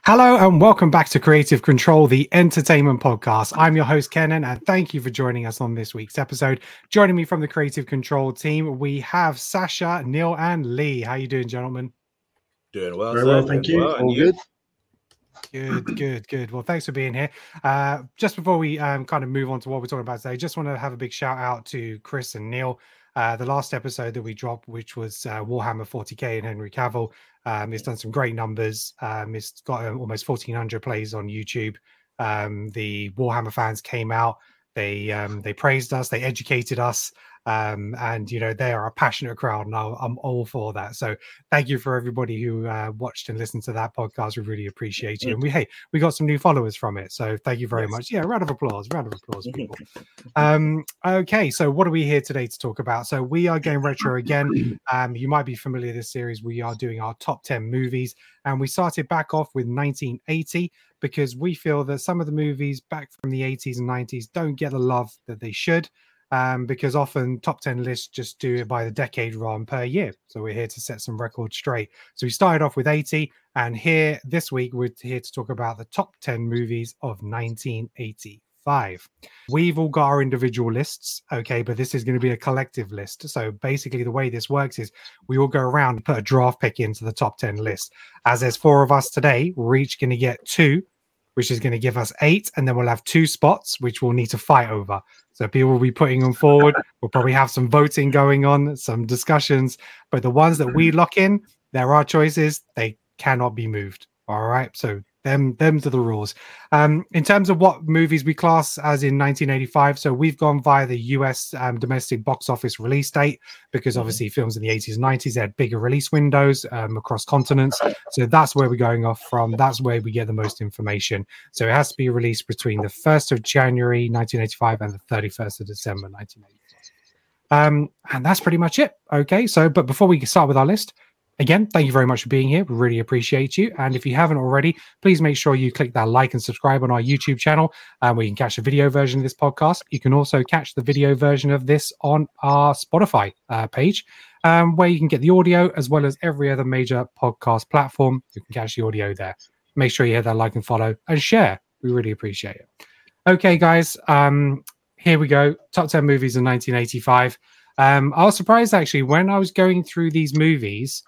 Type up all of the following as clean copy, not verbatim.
Hello and welcome back to Creative Control, the entertainment podcast. I'm your host, Kenan, and thank you for joining us on this week's episode. Joining me from the Creative Control team, we have Sasha, Neil, and Lee. How you doing, gentlemen? Doing well, very well, thank you. All good. Good. Well, thanks for being here. Just before we kind of move on to what we're talking about today, just want to have a big shout out to Chris and Neil. The last episode that we dropped, which was Warhammer 40k and Henry Cavill, it's done some great numbers. It's got almost 1,400 plays on YouTube. The Warhammer fans came out. They praised us. They educated us. And you know, they are a passionate crowd, and I'm all for that. So thank you for everybody who watched and listened to that podcast. We really appreciate you. And we got some new followers from it, so thank you very much. Yeah, round of applause, people. Okay, so what are we here today to talk about? So we are going retro again. You might be familiar with this series. We are doing our top 10 movies, and we started back off with 1980 because we feel that some of the movies back from the 80s and 90s don't get the love that they should. Because often top 10 lists just do it by the decade rather than per year. So we're here to set some records straight. So we started off with 80, and here this week we're here to talk about the top 10 movies of 1985. We've all got our individual lists, okay, but this is going to be a collective list. So basically the way this works is we all go around and put a draft pick into the top 10 list. As there's 4 of us today, we're each going to get 2, which is going to give us 8, and then we'll have 2 spots, which we'll need to fight over. So people will be putting them forward. We'll probably have some voting going on, some discussions, but the ones that we lock in, they're our choices. They cannot be moved. All right. So them to the rules. In terms of what movies we class as in 1985, so we've gone via the US domestic box office release date, because obviously films in the 80s and 90s, they had bigger release windows across continents. So that's where we're going off from. That's where we get the most information. So it has to be released between the 1st of January 1985 and the 31st of December 1985. And that's pretty much it. Okay. So, but before we start with our list, again, thank you very much for being here. We really appreciate you. And if you haven't already, please make sure you click that like and subscribe on our YouTube channel, where you can catch the video version of this podcast. You can also catch the video version of this on our Spotify page, where you can get the audio as well as every other major podcast platform. You can catch the audio there. Make sure you hit that like and follow and share. We really appreciate it. Okay, guys, here we go. Top 10 movies in 1985. I was surprised, actually, when I was going through these movies,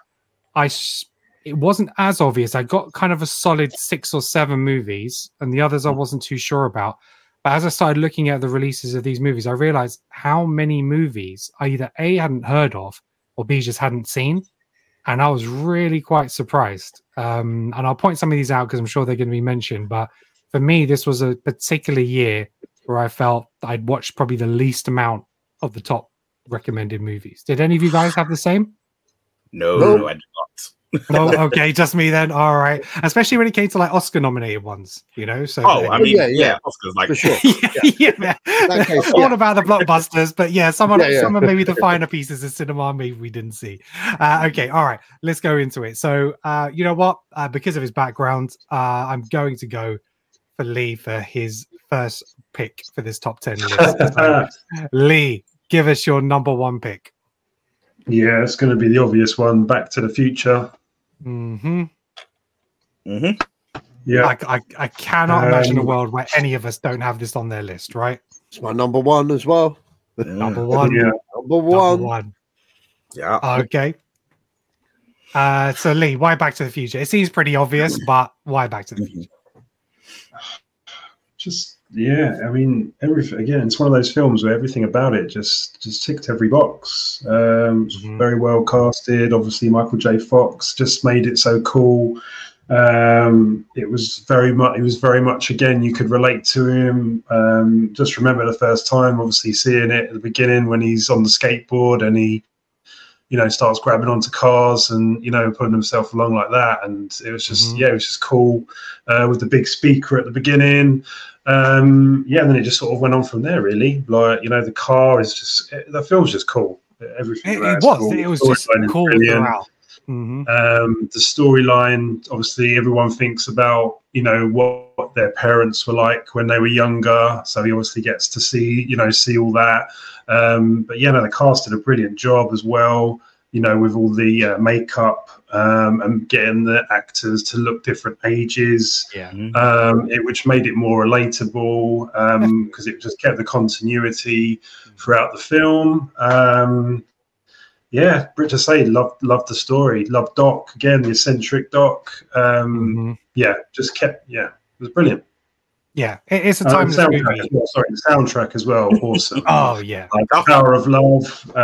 it wasn't as obvious. I got kind of a solid 6 or 7 movies, and the others I wasn't too sure about. But as I started looking at the releases of these movies, I realized how many movies I either A, hadn't heard of, or B, just hadn't seen. And I was really quite surprised. And I'll point some of these out because I'm sure they're going to be mentioned. But for me, this was a particular year where I felt I'd watched probably the least amount of the top recommended movies. Did any of you guys have the same? No, I did not. No, okay, just me then. All right, especially when it came to like Oscar-nominated ones, you know. So, I mean, Oscars, like, for sure. yeah. All about the blockbusters, but yeah, some of maybe the finer pieces of cinema maybe we didn't see. Okay, all right, let's go into it. So, you know what? Because of his background, I'm going to go for Lee for his first pick for this top 10 list. So, Lee, give us your number 1 pick. Yeah, it's going to be the obvious one, Back to the Future. Yeah. I cannot imagine a world where any of us don't have this on their list, right? It's my number 1 as well. Number 1. Yeah. Number one. Yeah. Okay. So Lee, why Back to the Future? It seems pretty obvious, but why Back to the Future? I mean, everything. Again, it's one of those films where everything about it just ticked every box. Very well casted. Obviously, Michael J. Fox just made it so cool. It was very much again, you could relate to him. Just remember the first time, obviously seeing it at the beginning when he's on the skateboard and he, you know, starts grabbing onto cars and, you know, putting himself along like that. And it was just, it was just cool with the big speaker at the beginning. And then it just sort of went on from there, really. Like, you know, the car is just, the film's just cool. Everything. It was just cool throughout. The storyline, obviously, everyone thinks about, you know, what their parents were like when they were younger. So he obviously gets to see all that. But the cast did a brilliant job as well. with all the makeup and getting the actors to look different ages, which made it more relatable because it just kept the continuity throughout the film. Brit to say, loved the story, loved Doc again, the eccentric Doc. Just kept, it was brilliant. Yeah, it's a timeless movie. The soundtrack as well, awesome. Oh yeah, like Power of Love,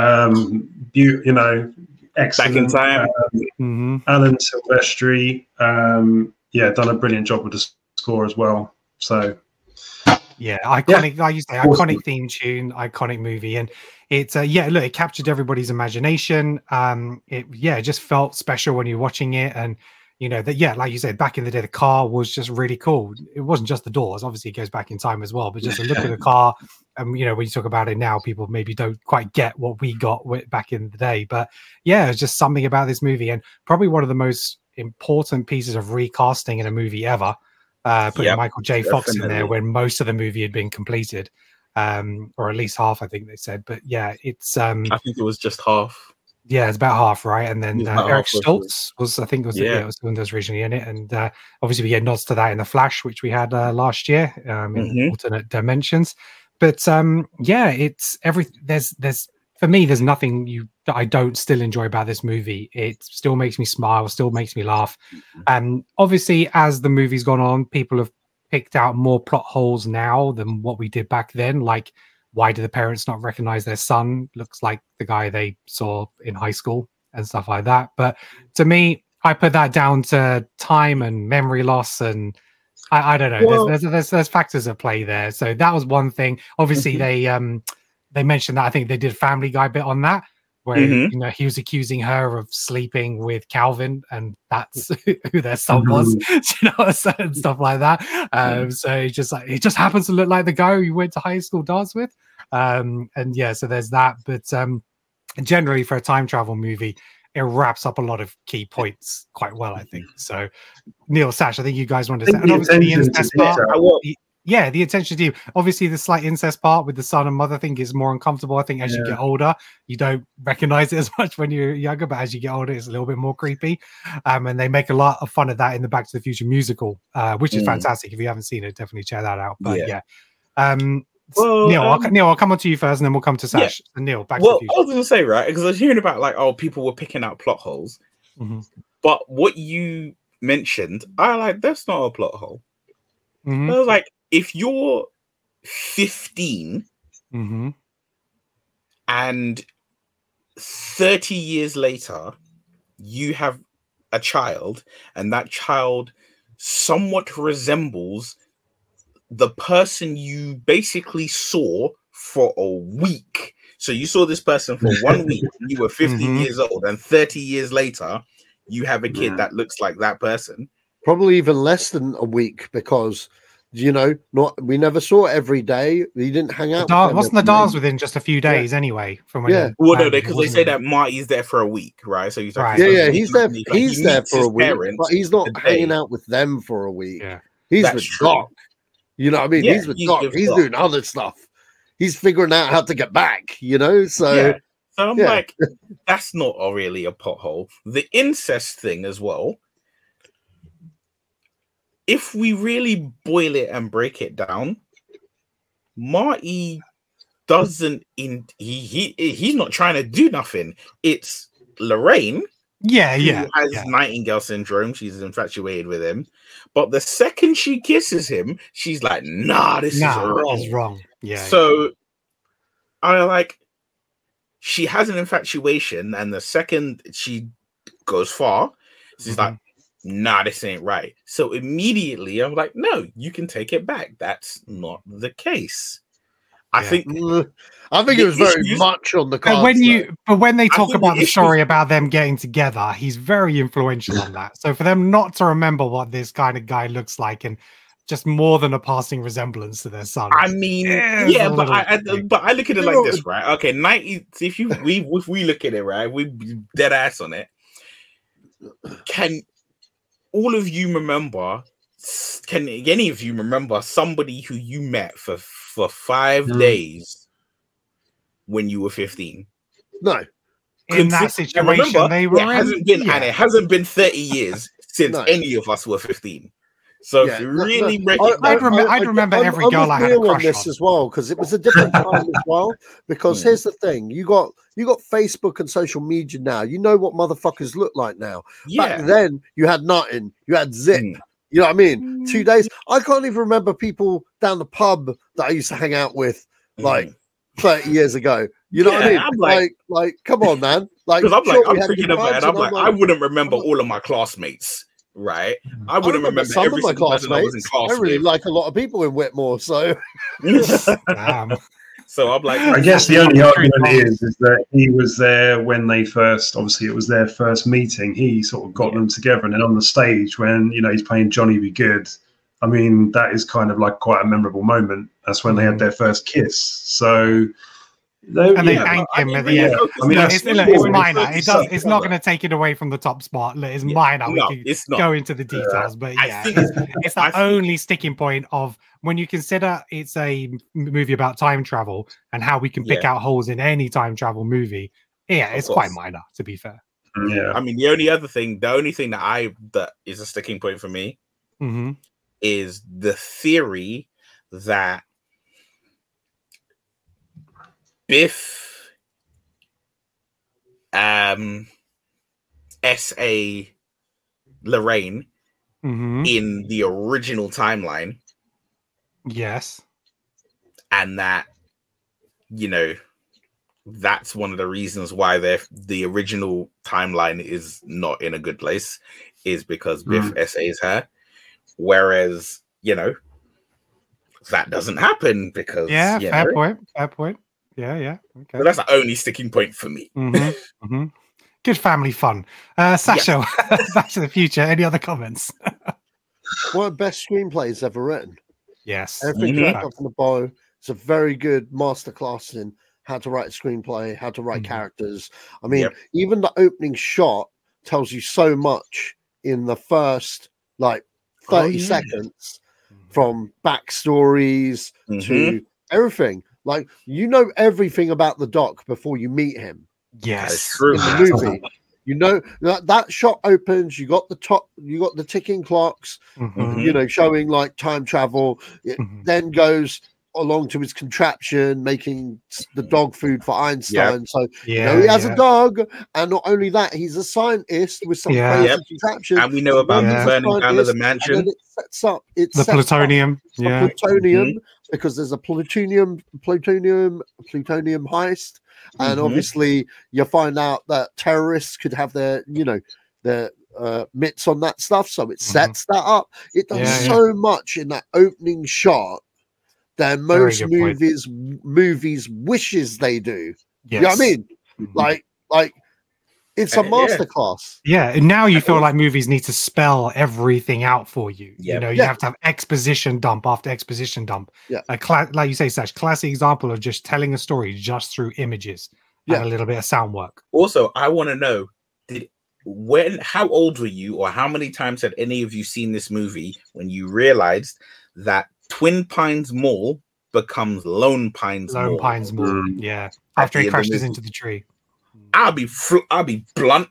excellent. Back in Time. Alan Silvestri, done a brilliant job with the score as well. So, iconic. Like you say, iconic theme tune, iconic movie, and it's it captured everybody's imagination. It just felt special when you're watching it, and like you said, back in the day, the car was just really cool. It wasn't just the doors. Obviously, it goes back in time as well. But just a look at the car, and when you talk about it now, people maybe don't quite get what we got back in the day. But it's just something about this movie, and probably one of the most important pieces of recasting in a movie ever. Putting Michael J. Fox in there when most of the movie had been completed, or at least half, I think they said. But it's. I think it was just half. Yeah, it's about half, right? And then Eric Stoltz was the one that was originally in it, and obviously we get nods to that in The Flash, which we had last year in alternate dimensions. But it's there's for me, there's nothing that I don't still enjoy about this movie. It still makes me smile, still makes me laugh, and obviously as the movie's gone on, people have picked out more plot holes now than what we did back then, like. Why do the parents not recognize their son? Looks like the guy they saw in high school and stuff like that. But to me, I put that down to time and memory loss, and I don't know. Well, there's factors at play there. So that was one thing. Obviously, they mentioned that. I think they did a Family Guy bit on that, where he was accusing her of sleeping with Calvin, and that's who their son was, and stuff like that. So it just happens to look like the guy you went to high school dance with. So there's that. But generally, for a time travel movie, it wraps up a lot of key points quite well, I think. So, Neil, Sash, I think you guys wanted to say, and obviously the incest part. The attention to obviously the slight incest part with the son and mother thing is more uncomfortable. I think as you get older, you don't recognize it as much when you're younger, but as you get older, it's a little bit more creepy. And they make a lot of fun of that in the Back to the Future musical, which is fantastic. If you haven't seen it, definitely check that out. But Neil, I'll come on to you first, and then we'll come to Sash. Yeah. And Neil, Back to the Future. I was going to say, right, because I was hearing about people were picking out plot holes, but what you mentioned, that's not a plot hole. I was like, if you're 15 and 30 years later, you have a child, and that child somewhat resembles the person you basically saw for a week. So you saw this person for 1 week, you were 15 years old, and 30 years later, you have a kid that looks like that person. Probably even less than a week, because we never saw it every day. He didn't hang out. Wasn't the Dars within just a few days anyway? From when because they say that Marty's there for a week, right? So he's like, he's there. He's there for a week, but he's not hanging out with them for a week. Yeah, he's with Doc. You know what I mean? He's with Doc. He's doing other stuff. He's figuring out how to get back. So. So I'm like, that's not really a pothole. The incest thing as well. If we really boil it and break it down, Marty doesn't he's not trying to do nothing. It's Lorraine who has Nightingale syndrome. She's infatuated with him, but the second she kisses him, she's like, this is wrong. So I she has an infatuation, and the second she goes far, she's like, this ain't right. So immediately I'm like, no, you can take it back. That's not the case. I think it was very much on the cards. When they talk about the story about them getting together, he's very influential on that. So for them not to remember what this kind of guy looks like, and just more than a passing resemblance to their son. I mean, but I look at it like this, right? Okay, 90. If we look at it, right, we dead ass on it. Can all of you remember? Can any of you remember somebody who you met for 5 days when you were 15? No. in that situation. Remember, they were and it hasn't been 30 years since any of us were 15. So if you really I'd remember every girl I had a crush this on as well, because it was a different time as well. Because here's the thing: you got Facebook and social media now. You know what motherfuckers look like now. Back then, you had nothing. You had Zip. You know what I mean? 2 days. I can't even remember people down the pub that I used to hang out with like 30 years ago. You know what I mean? I'm like, come on, man. Like, I'm thinking about it. I'm like, I wouldn't remember all of my classmates. Right, I wouldn't remember some every of my classmates. I was in class. I really like a lot of people in Whitmore, so. So I'm like, I guess the only argument is that he was there when they first. Obviously, it was their first meeting. He sort of got them together, and then on the stage when he's playing Johnny Be Good. I mean, that is kind of like quite a memorable moment. That's when they had their first kiss. So. And they thank him at the end. I mean, it's minor. It's not going to take it away from the top spot. It's minor. We can go into the details, but it's the only sticking point of when you consider it's a movie about time travel and how we can pick out holes in any time travel movie. Yeah, it's quite minor, to be fair. Yeah, I mean, the only thing that is a sticking point for me is the theory that Biff, S.A. Lorraine in the original timeline. Yes. And that, that's one of the reasons why the original timeline is not in a good place, is because Biff S.A.'s her. Whereas, that doesn't happen because... Yeah, fair point. Yeah. Okay. So that's the only sticking point for me. Good family fun. Sasha, Back to the Future. Any other comments? One of the best screenplays ever written. Yes. Everything wrapped up in a bow. It's a very good masterclass in how to write a screenplay, how to write characters. I mean, even the opening shot tells you so much in the first 30 seconds, from backstories to everything. Like, everything about the Doc before you meet him. Yes, in the movie. That shot opens. You got the ticking clocks. Showing like time travel. It then goes along to his contraption, making the dog food for Einstein. So he has a dog, and not only that, he's a scientist with some crazy contraption. And we know about the burning down of the mansion. And it sets up the plutonium. Plutonium, because there's a plutonium heist, and obviously you find out that terrorists could have their mitts on that stuff. So it sets that up. It does so much in that opening shot. Than most movies wishes they do. Yes. You know what I mean? Like it's a masterclass. Yeah, and now you feel like movies need to spell everything out for you. You have to have exposition dump after exposition dump. Yeah. Like you say, Sash, classic example of just telling a story just through images and a little bit of sound work. Also, I want to know, how old were you, or how many times had any of you seen this movie when you realized that Twin Pines Mall becomes Lone Pines Mall? Yeah. After he crashes into the tree. I'll be blunt.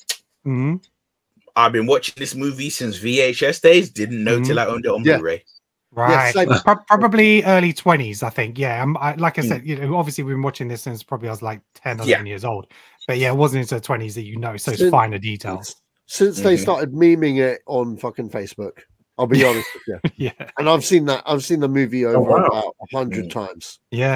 I've been watching this movie since VHS days. Didn't know till I owned it on Blu-ray. Right. Probably early 20s, I think. Yeah. Like I said, obviously we've been watching this since probably I was like 10, 11 years old. But yeah, it wasn't into the 20s that so it's finer details. Since they started memeing it on fucking Facebook. I'll be honest with you. And I've seen the movie over about 100 times.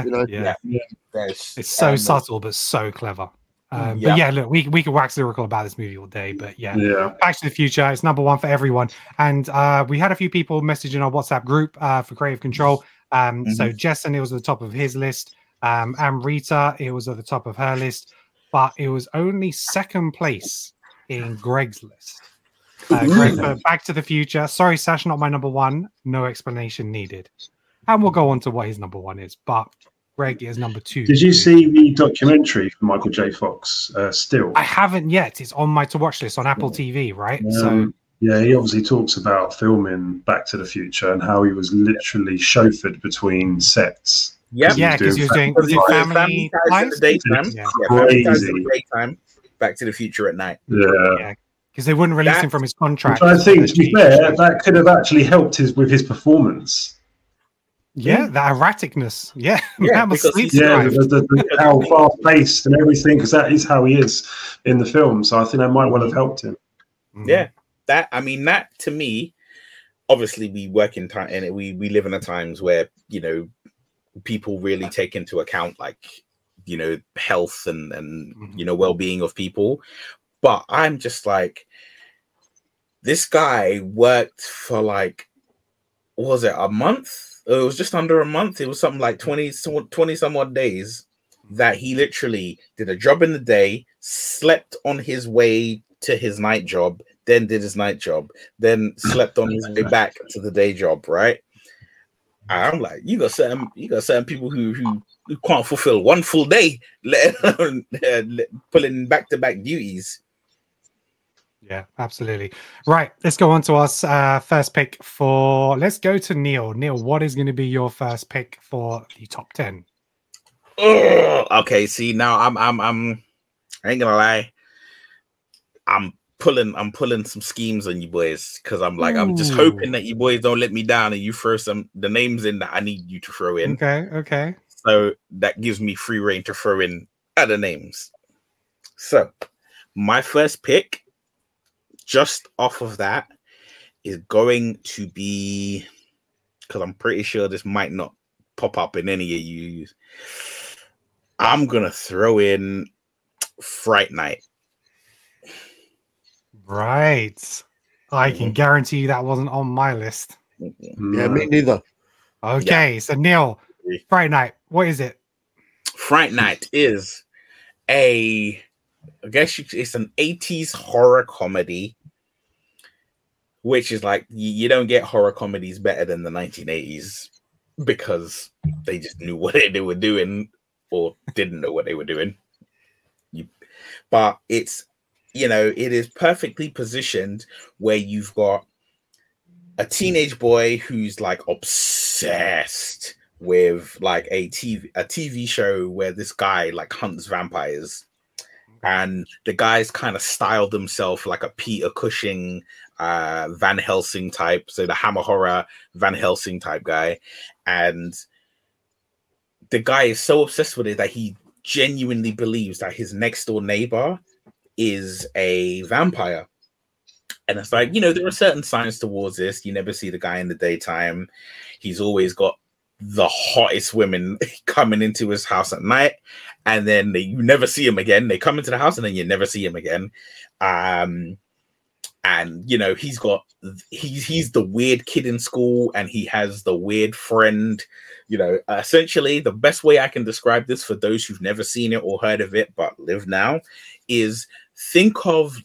It's so subtle but so clever. But look, we could wax lyrical about this movie all day, but Back to the Future, it's number one for everyone. And we had a few people messaging our WhatsApp group for Creative Control. So Jessen, it was at the top of his list. And Rita, it was at the top of her list, but it was only second place in Greg's list. Greg for Back to the Future. Sorry, Sash, not my number one. No explanation needed. And we'll go on to what his number one is. But Greg is number two. Did you see the documentary from Michael J. Fox, Still? I haven't yet. It's on my to-watch list on Apple TV, right? So yeah, he obviously talks about filming Back to the Future and how he was literally chauffeured between sets. Yeah, because he was doing family ties? Daytime. Crazy. Back to the Future at night. Yeah. Because they wouldn't release him from his contract. I think, to be fair, that could have actually helped with his performance. Yeah, that erraticness. Yeah, how fast paced and everything, because that is how he is in the film. So I think that might well have helped him. Yeah, that to me, obviously we work in time, and we live in a times where people really take into account health and well-being of people. But I'm just like, this guy worked for was it a month? It was just under a month. It was something like 20 some odd days that he literally did a job in the day, slept on his way to his night job, then did his night job, then slept on his way back to the day job, right? I'm like, you got certain people who can't fulfill one full day, let alone pulling back-to-back duties. Yeah, absolutely. Right, let's go on to our first pick for. Let's go to Neil. Neil, what is going to be your first pick for the top 10? Okay, see now I'm I ain't gonna lie. I'm pulling some schemes on you boys, because I'm like, I'm just hoping that you boys don't let me down and you throw the names in that I need you to throw in. Okay. So that gives me free reign to throw in other names. So my first pick, just off of that, is going to be, because I'm pretty sure this might not pop up in any of you. I'm gonna throw in Fright Night. Right. I can guarantee you that wasn't on my list. Yeah, me neither. Okay, so Neil, Fright Night, what is it? Fright Night is it's an 80s horror comedy, which is like, you don't get horror comedies better than the 1980s, because they just knew what they were doing, or didn't know what they were doing. But it's, it is perfectly positioned where you've got a teenage boy who's obsessed with a TV show where this guy hunts vampires, and the guy's kind of styled himself like a Peter Cushing, Van Helsing type, so the Hammer horror Van Helsing type guy, and the guy is so obsessed with it that he genuinely believes that his next door neighbor is a vampire. And it's like, there are certain signs towards this. You never see the guy in the daytime. He's always got the hottest women coming into his house at night, and then you never see him again. They come into the house and then you never see him again. And he's the weird kid in school, and he has the weird friend. Essentially the best way I can describe this for those who've never seen it or heard of it but live now is think of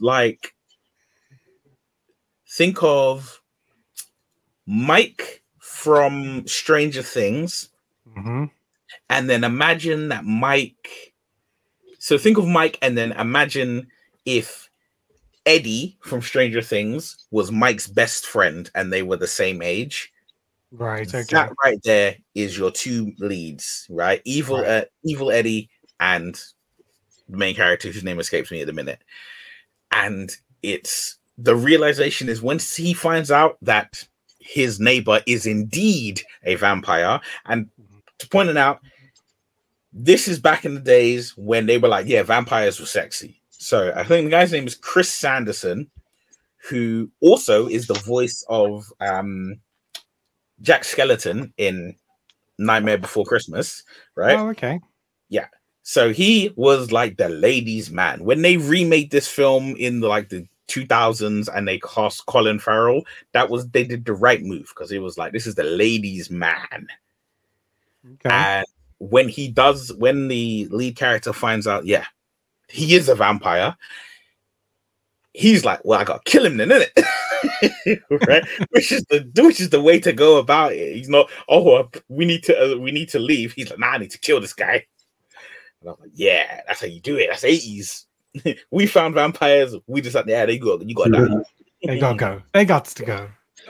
Mike from Stranger Things, and then imagine that Mike. So think of Mike, and then imagine if Eddie from Stranger Things was Mike's best friend, and they were the same age. Right. Okay. That right there is your two leads, right? Evil Eddie and the main character whose name escapes me at the minute. And it's the realization is once he finds out that his neighbor is indeed a vampire, and to point it out, this is back in the days when they were like, yeah, vampires were sexy. So I think the guy's name is Chris Sanderson, who also is the voice of Jack Skellington in Nightmare Before Christmas, right? Oh, okay. Yeah. So he was like the ladies' man. When they remade this film in the 2000s and they cast Colin Farrell, they did the right move, because it was like, this is the ladies' man. Okay. And when the lead character finds out, yeah, he is a vampire, he's like, well, I gotta kill him then, innit? Right? which is the way to go about it. He's not, we need to leave. He's like, nah, I need to kill this guy. And I'm like, yeah, that's how you do it. That's 80s. We found vampires. We just like, yeah, you got to die. They gotta go. They got to go.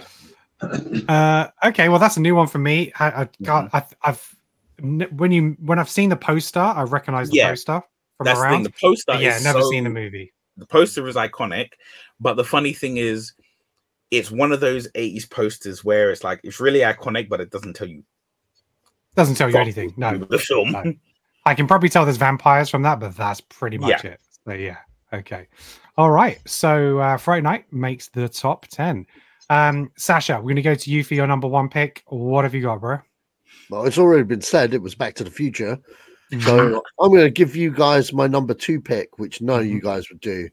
Okay, well, that's a new one for me. When I've seen the poster, I recognize the poster from That's around. The thing. The poster, never seen the movie. The poster is iconic, but the funny thing is, it's one of those 80s posters where it's like it's really iconic, but it doesn't tell you. Doesn't tell you anything. No, the film. No. I can probably tell there's vampires from that, but that's pretty much it. So yeah, okay, all right. So Fright Night makes the top 10. Sasha, we're going to go to you for your number one pick. What have you got, bro? Well, it's already been said. It was Back to the Future. So I'm going to give you guys my number two pick, which none of you guys would do.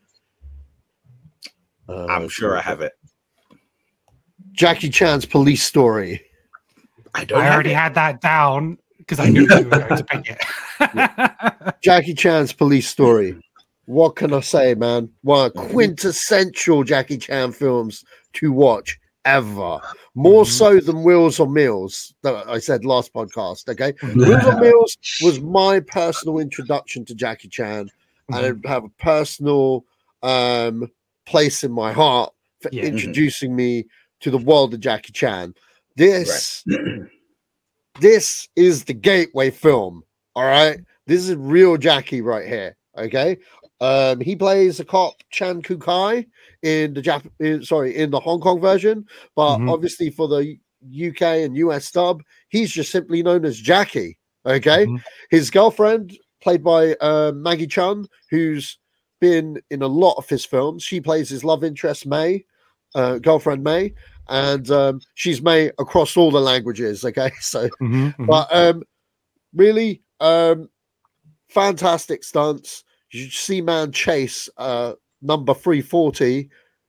I'm sure I have it. Jackie Chan's Police Story. I already had that down because I knew you were going to pick it. Jackie Chan's Police Story. What can I say, man? One of quintessential Jackie Chan films to watch ever. More so than Wheels on Meals, that I said last podcast. Okay, Wheels on Meals was my personal introduction to Jackie Chan, and it have a personal place in my heart for introducing me to the world of Jackie Chan. This is the gateway film. All right, this is real Jackie right here. Okay. He plays a cop, Chan Kukai, in the Hong Kong version, but obviously for the UK and US dub, he's just simply known as Jackie. Okay, his girlfriend, played by Maggie Chun, who's been in a lot of his films. She plays his love interest, May, girlfriend May, and she's May across all the languages. Okay, so but really fantastic stunts. You see man chase number 340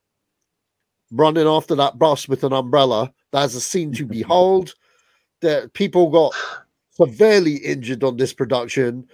running after that bus with an umbrella. That's a scene to behold. The people got severely injured on this production.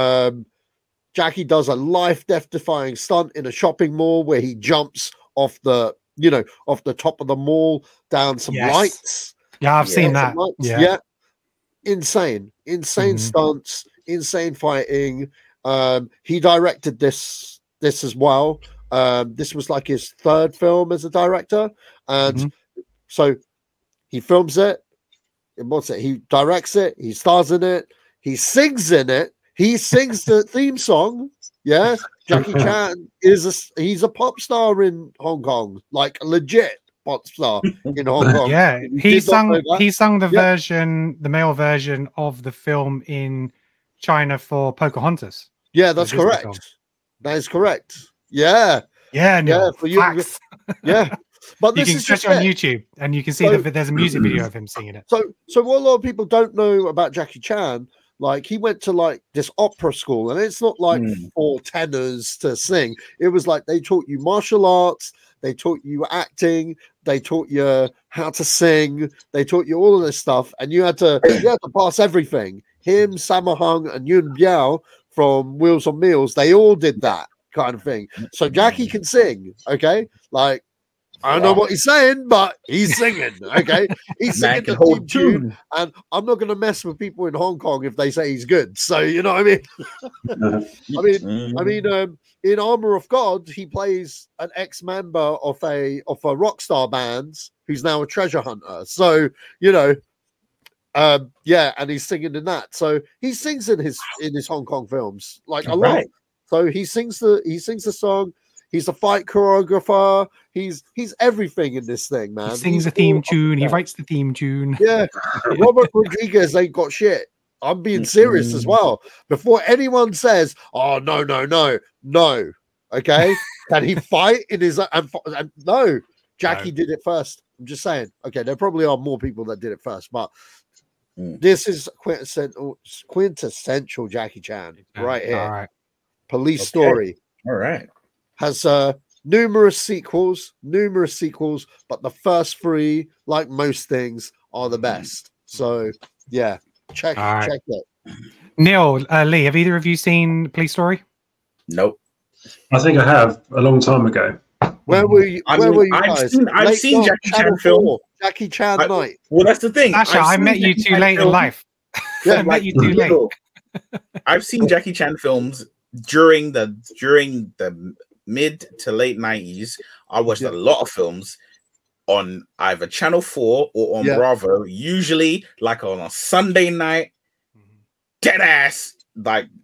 Jackie does a life-death defying stunt in a shopping mall where he jumps off the top of the mall down some lights. Yeah, I've seen that. Yeah. Insane stunts, insane fighting. He directed this as well. This was like his third film as a director, and so he films it. He directs it. He stars in it. He sings in it. He sings the theme song. Yeah, Jackie Chan he's a pop star in Hong Kong, like a legit pop star in Hong Kong. Yeah, he sung the male version of the film in China for Pocahontas. Yeah, that's correct. That is correct. Yeah. For you, yeah. But you can search on YouTube and you can see that there's a music video of him singing it. So what a lot of people don't know about Jackie Chan, like he went to like this opera school, and it's not like for tenors to sing. It was like they taught you martial arts, they taught you acting, they taught you how to sing, they taught you all of this stuff, and you had to pass everything. Him, Sammo Hung, and Yuen Biao from Wheels on Meals, they all did that kind of thing. So Jackie can sing, okay? Like, I don't know what he's saying, but he's singing, okay? He's singing the theme tune, and I'm not going to mess with people in Hong Kong if they say he's good. So, you know what I mean? I mean, in Armor of God, he plays an ex-member of a rock star band who's now a treasure hunter. So, you know, and he's singing in that. So he sings in his Hong Kong films like a lot. So he sings the song. He's a fight choreographer. He's everything in this thing, man. He sings a theme tune. He writes the theme tune. Yeah, Robert Rodriguez ain't got shit. I'm being serious as well. Before anyone says, "Oh no," okay, can he fight in his? And no, Jackie did it first. I'm just saying. Okay, there probably are more people that did it first, but this is quintessential Jackie Chan right here. All right. Police Story. All right. Has numerous sequels, but the first three, like most things, are the best. So yeah, check it. Neil, Lee, have either of you seen Police Story? Nope. I think I have a long time ago. Where were you? Where were you guys? I've seen Jackie Chan films. Jackie Chan night. Well, that's the thing. Sasha, I met you too late in life. I met you too late. I've seen Jackie Chan films during the mid to late 90s. I watched a lot of films on either Channel 4 or on Bravo, usually like on a Sunday night, dead ass, like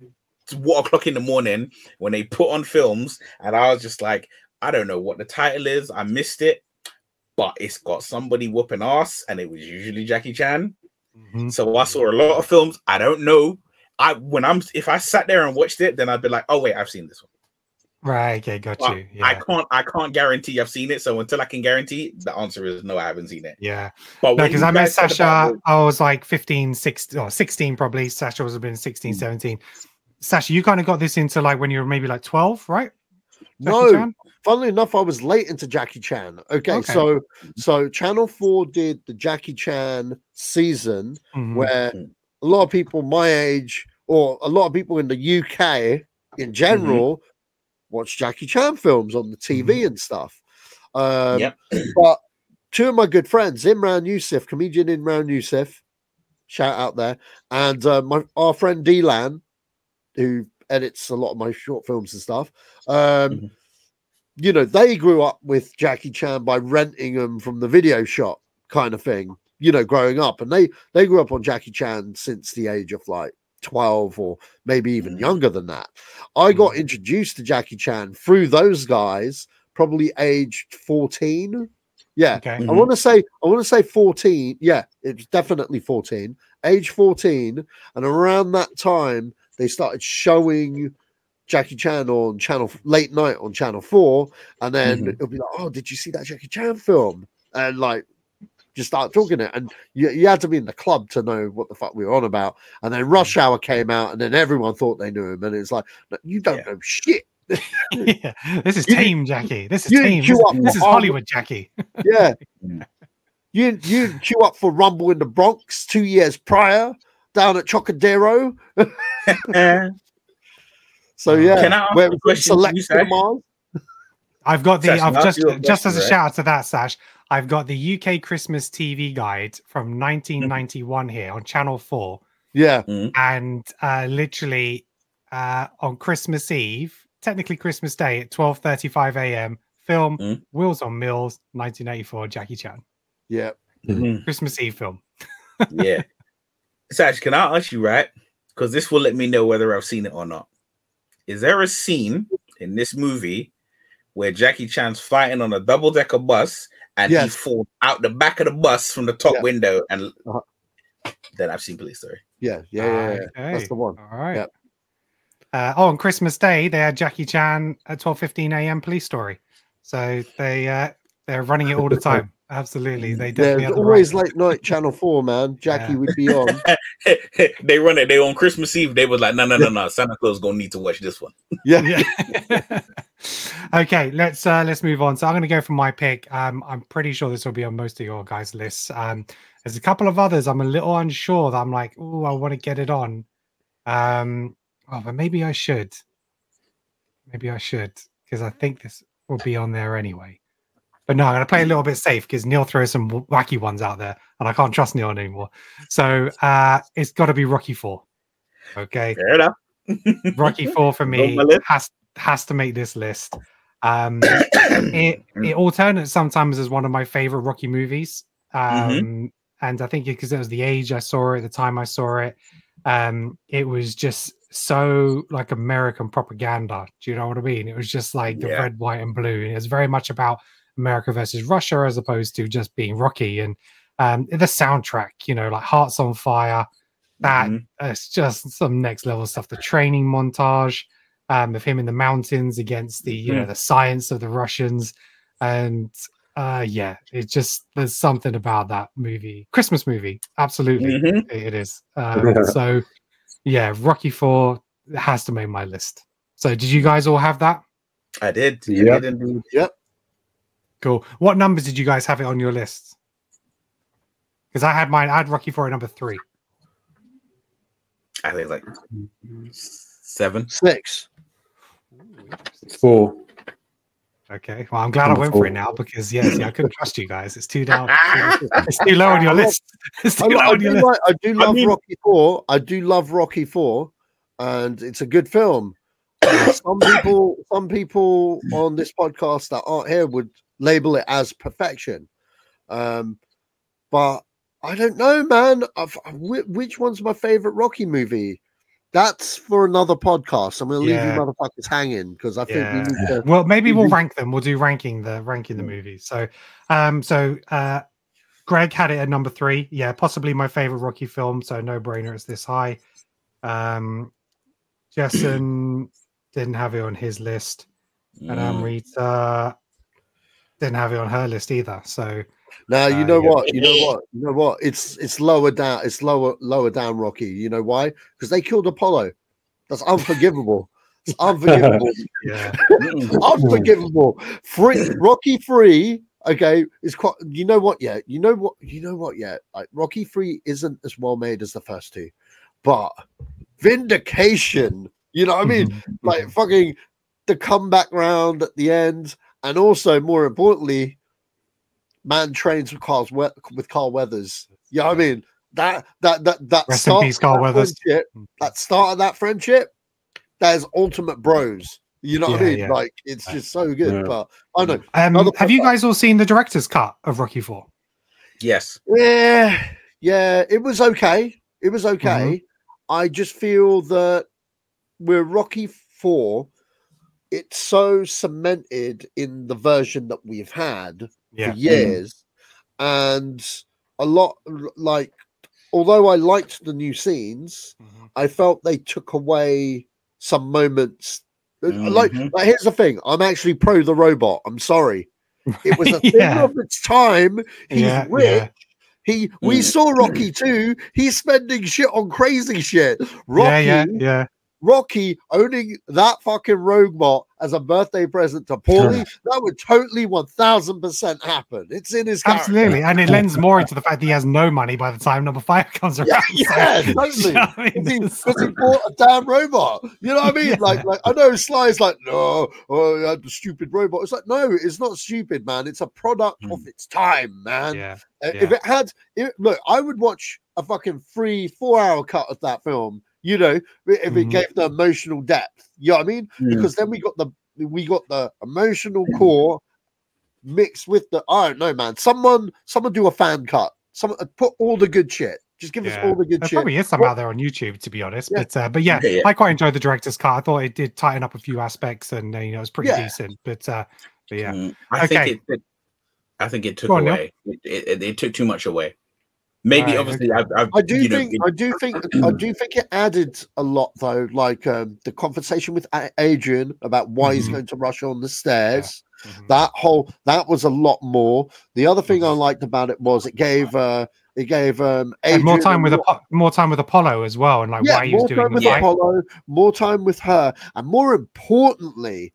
1:00 in the morning when they put on films, and I was just like, I don't know what the title is. I missed it, but it's got somebody whooping ass, and it was usually Jackie Chan. Mm-hmm. So I saw a lot of films. I don't know. If I sat there and watched it, then I'd be like, oh wait, I've seen this one. Right. Okay. Got but you. Yeah. I can't guarantee I've seen it. So until I can guarantee, the answer is no, I haven't seen it. Yeah. But no, because I met Sasha, I was like 15, 16, or 16 probably. Sasha was been 16, 17. Sasha, you kind of got this into like when you were maybe like 12, right? No. Chan? Funnily enough, I was late into Jackie Chan. Okay. So Channel 4 did the Jackie Chan season where a lot of people my age or a lot of people in the UK in general watch Jackie Chan films on the TV and stuff. But two of my good friends, Imran Yusuf, comedian Imran Yusuf, shout out there, and our friend Delan, who edits a lot of my short films and stuff. You know, they grew up with Jackie Chan by renting them from the video shop kind of thing, you know, growing up. And they grew up on Jackie Chan since the age of like 12 or maybe even younger than that. I got introduced to Jackie Chan through those guys, probably aged 14. Yeah. Okay. I want to say 14. Yeah, it's definitely 14. Age 14. And around that time, they started showing Jackie Chan on late night on Channel 4, and then it'll be like, oh, did you see that Jackie Chan film? And like just start talking it, and you had to be in the club to know what the fuck we were on about. And then Rush Hour came out, and then everyone thought they knew him, and it's like, no, you don't know shit. Yeah, this is tame Jackie. This is tame. This is Hollywood Jackie. Yeah. You queue up for Rumble in the Bronx 2 years prior down at Chocadero. So yeah, can I ask a question? I've got the. Sash, just as a shout out to that, Sash. I've got the UK Christmas TV guide from 1991 here on Channel 4. Yeah, and literally on Christmas Eve, technically Christmas Day at 12:35 a.m. Film Wheels on Mills, 1984, Jackie Chan. Yeah, Christmas Eve film. Yeah, Sash, can I ask you, right? Because this will let me know whether I've seen it or not. Is there a scene in this movie where Jackie Chan's fighting on a double-decker bus and he falls out the back of the bus from the top window? And then I've seen Police Story. Yeah. Okay. That's the one. All right. Yep. On Christmas Day, they had Jackie Chan at 12:15 a.m. Police Story. So they're running it all the time. Absolutely. They definitely always late night Channel 4, man. Jackie would be on. They run it. They on Christmas Eve. They was like, no. Santa Claus gonna need to watch this one. Yeah. Okay, let's move on. So I'm gonna go for my pick. I'm pretty sure this will be on most of your guys' lists. There's a couple of others I'm a little unsure that I'm like, oh, I want to get it on. But maybe I should. Because I think this will be on there anyway. But no, I'm going to play a little bit safe because Neil throws some wacky ones out there and I can't trust Neil anymore. So it's got to be Rocky IV. Okay. Fair enough. Rocky IV for me has to make this list. It alternates sometimes as one of my favorite Rocky movies. And I think because it was the age I saw it, the time I saw it, it was just so like American propaganda. Do you know what I mean? It was just like the red, white, and blue. And it was very much about America versus Russia as opposed to just being Rocky. And the soundtrack, like Hearts on Fire, that it's just some next level stuff. The training montage of him in the mountains against the the science of the Russians, and it just there's something about that movie, Christmas movie. Absolutely, it is. So Rocky IV has to make my list. So did you guys all have that? I did. Yep. Cool. What numbers did you guys have it on your list? Because I had mine. I had Rocky IV at number 3. I think like 7, 6, 4. Okay. Well, I'm glad I went for it now because I couldn't trust you guys. It's too down. It's too low on your list. It's too low on your list. I do love Rocky IV. I do love Rocky IV, and it's a good film. Some people on this podcast that aren't here would label it as perfection, but I don't know, man. Which one's my favorite Rocky movie? that's for another podcast. I'm going to leave you motherfuckers hanging because I think we need to. Well, maybe we'll rank them. We'll do ranking the movies. So, Greg had it at number 3. Yeah, possibly my favorite Rocky film. So no brainer, it's this high. Jason didn't have it on his list, and Amrita didn't have it on her list either. So now you know what? It's lower down. It's lower down, Rocky. You know why? Because they killed Apollo. That's unforgivable. It's unforgivable. Unforgivable. Rocky 3. Okay, it's quite. You know what? Yeah, you know what? Yeah, like Rocky 3 isn't as well made as the first 2, but vindication. You know what I mean? Like fucking the comeback round at the end, and also more importantly, man trains with Carl Weathers. You know what I mean? That rest in peace, Carl Weathers. That start of that friendship, that is ultimate bros. You know what I mean? Yeah. Like it's just so good. Yeah. But I know. Have you guys all seen the director's cut of Rocky 4? Yes. Yeah. It was okay. I just feel that with Rocky 4, it's so cemented in the version that we've had for years, and a lot like. Although I liked the new scenes, I felt they took away some moments. Like here's the thing: I'm actually pro the robot. I'm sorry, it was a thing of its time. He's rich. We saw Rocky 2. He's spending shit on crazy shit. Rocky owning that fucking robot as a birthday present to Paulie, that would totally 1000% happen. It's in his character. Absolutely, and it lends more into the fact that he has no money by the time number 5 comes around. Totally. Because he bought a damn robot. You know what I mean? Like I know Sly's like, no, I had the stupid robot. It's like, no, it's not stupid, man. It's a product of its time, man. If it had, look, I would watch a fucking 3-4 hour cut of that film. You know, if it gave the emotional depth, you know what I mean? Because then we got the emotional core mixed with the. I don't know, man. Someone do a fan cut. Someone put all the good shit. Just give us all the good shit. There probably is some out there on YouTube, to be honest. But I quite enjoyed the director's cut. I thought it did tighten up a few aspects, and it was pretty decent. But yeah, I think it took away. It took too much away. Maybe obviously, I do think it added a lot though, like the conversation with Adrian about why he's going to rush on the stairs. That was a lot more. The other thing I liked about it was it gave Adrian more time with Apollo as well, and like why he was doing Apollo, more time with her, and more importantly,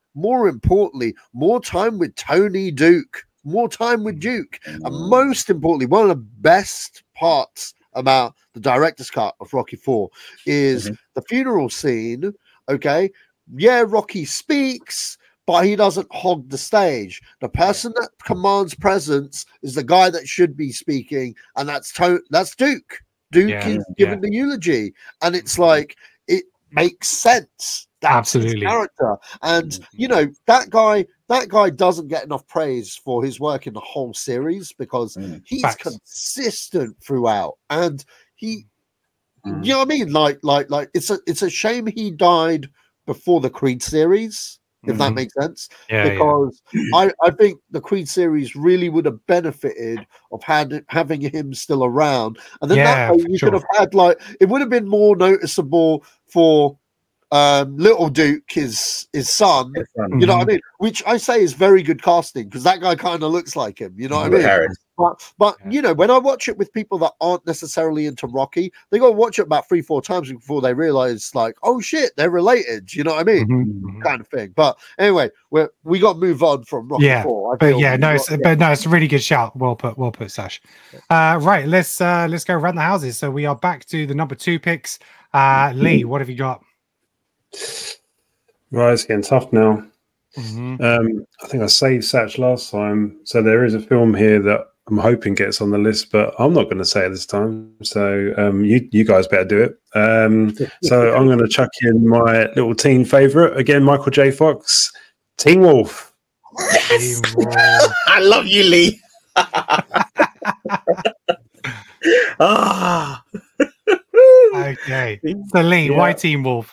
more time with Tony Duke. More time with Duke, and most importantly, one of the best parts about the director's cut of Rocky 4 is the funeral scene. Okay, Rocky speaks, but he doesn't hog the stage. The person that commands presence is the guy that should be speaking, and that's Duke. Duke is giving the eulogy, and it's like it makes sense. That's absolutely his character, and that guy doesn't get enough praise for his work in the whole series because he's consistent throughout, and he, you know what I mean? Like it's a shame he died before the Creed series, if that makes sense. Because I think the Creed series really would have benefited of having him still around, and then that way you could have had it would have been more noticeable for. Little Duke, his son, you know what I mean? Which I say is very good casting because that guy kind of looks like him, you know what I mean? But when I watch it with people that aren't necessarily into Rocky, they got to watch it about 3-4 times before they realize, like, oh shit, they're related, you know what I mean? Kind of thing. But anyway, we got to move on from Rocky 4. It's a really good shout. Well put, Sash. Right, let's go around the houses. So we are back to the number 2 picks. Lee, what have you got? Right, it's getting tough now. I think I saved Satch last time, so there is a film here that I'm hoping gets on the list, but I'm not going to say it this time. So you guys better do it. So I'm going to chuck in my little teen favorite again, Michael J. Fox, Teen Wolf. Yes! I love you, Lee. Okay. So Lee, why Teen Wolf?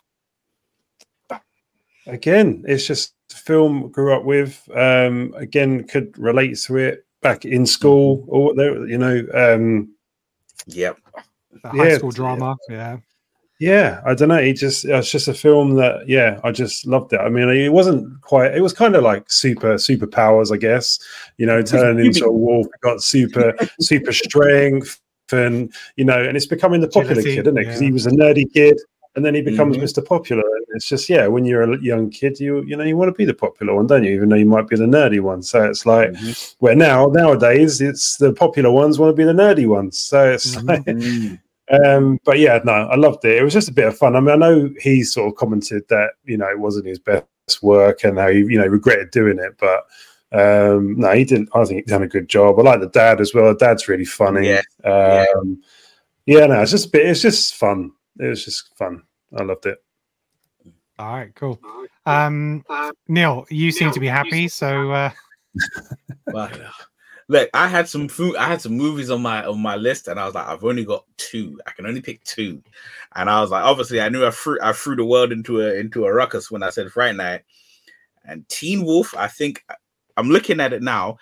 Again, it's just a film I grew up with. Again, could relate to it back in school or you know. Yep. The high school drama. Yeah. Yeah, I don't know. It's just a film that, I just loved it. I mean, it wasn't quite. It was kind of like superpowers, I guess. You know, turned into a wolf, got super strength, and and it's becoming the popular kid, isn't it? Because he was a nerdy kid, and then he becomes Mr. Popular. And it's just when you're a young kid, you want to be the popular one, don't you? Even though you might be the nerdy one. So it's like where nowadays it's the popular ones want to be the nerdy ones. So it's like. But no, I loved it. It was just a bit of fun. I mean, I know he sort of commented that it wasn't his best work and how he regretted doing it, but no, he didn't. I think he's done a good job. I like the dad as well. The dad's really funny. No, it's just a bit. It's just fun. It was just fun. I loved it. All right, cool. Neil, you seem to be happy. So, look, I had some movies on my list, and I was like, I've only got 2. I can only pick 2, and I was like, obviously, I knew I threw the world into a ruckus when I said Fright Night, and Teen Wolf. I think I'm looking at it now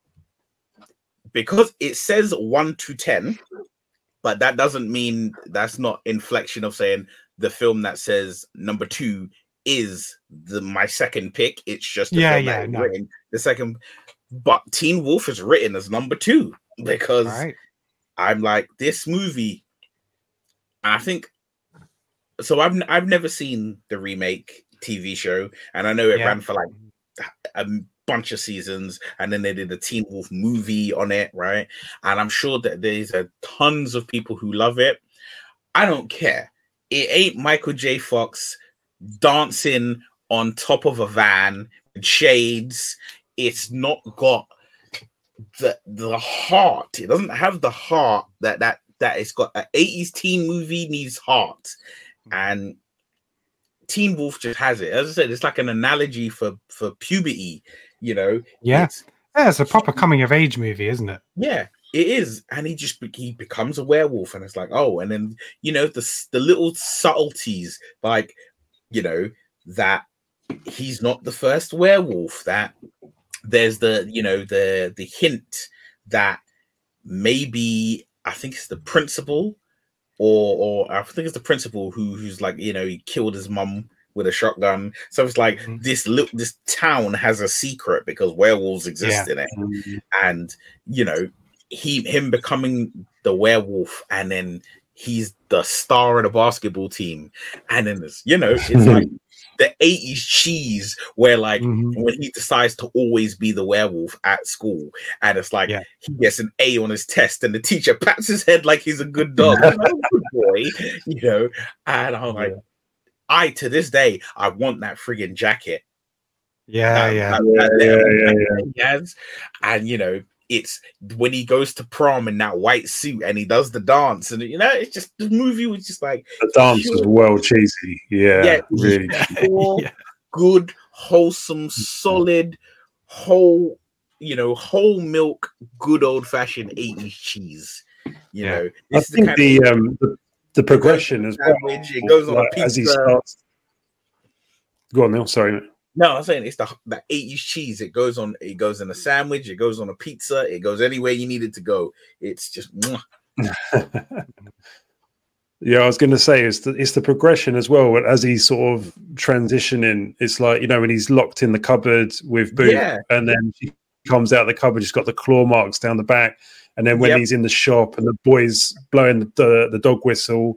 because it says 1 to 10, but that doesn't mean that's not inflection of saying the film that says number 2 is my second pick. It's just written the second. But Teen Wolf is written as number 2 because I'm like, this movie. I think so. I've never seen the remake TV show, and I know it ran for like a bunch of seasons, and then they did a Teen Wolf movie on it, right? And I'm sure that there's tons of people who love it. I don't care. It ain't Michael J. Fox dancing on top of a van with shades. It's not got the heart. It doesn't have the heart that it's got. An 80s teen movie needs heart, and Teen Wolf just has it. As I said, it's like an analogy for puberty. it's a proper coming of age movie, isn't it? Yeah, it is. And he becomes a werewolf, and it's like, oh, and then the little subtleties, like that he's not the first werewolf, that there's the hint that maybe I think it's the principal or I think it's the principal who's like, he killed his mum with a shotgun. So it's like this town has a secret because werewolves exist in it. And him becoming the werewolf, and then he's the star of the basketball team, and then it's like the 80s cheese where like when he decides to always be the werewolf at school, and it's like he gets an A on his test and the teacher pats his head like he's a good dog. Good boy, and I'm like, to this day I want that friggin' jacket. Yes. And it's when he goes to prom in that white suit and he does the dance, and it's just, the movie was just like, the dance was well cheesy. Really good, wholesome, solid, whole milk, good old fashioned 80s cheese. I think the progression as well. It goes on a pizza. As he starts. Go on, Neil. Sorry, mate. No, I'm saying it's the 80s cheese. It goes in a sandwich. It goes on a pizza. It goes anywhere you need it to go. It's just. Yeah, I was going to say it's the progression as well. As he's sort of transitioning, it's like when he's locked in the cupboard with Boo, and then he comes out of the cupboard. He's got the claw marks down the back, and then when he's in the shop and the boys blowing the dog whistle,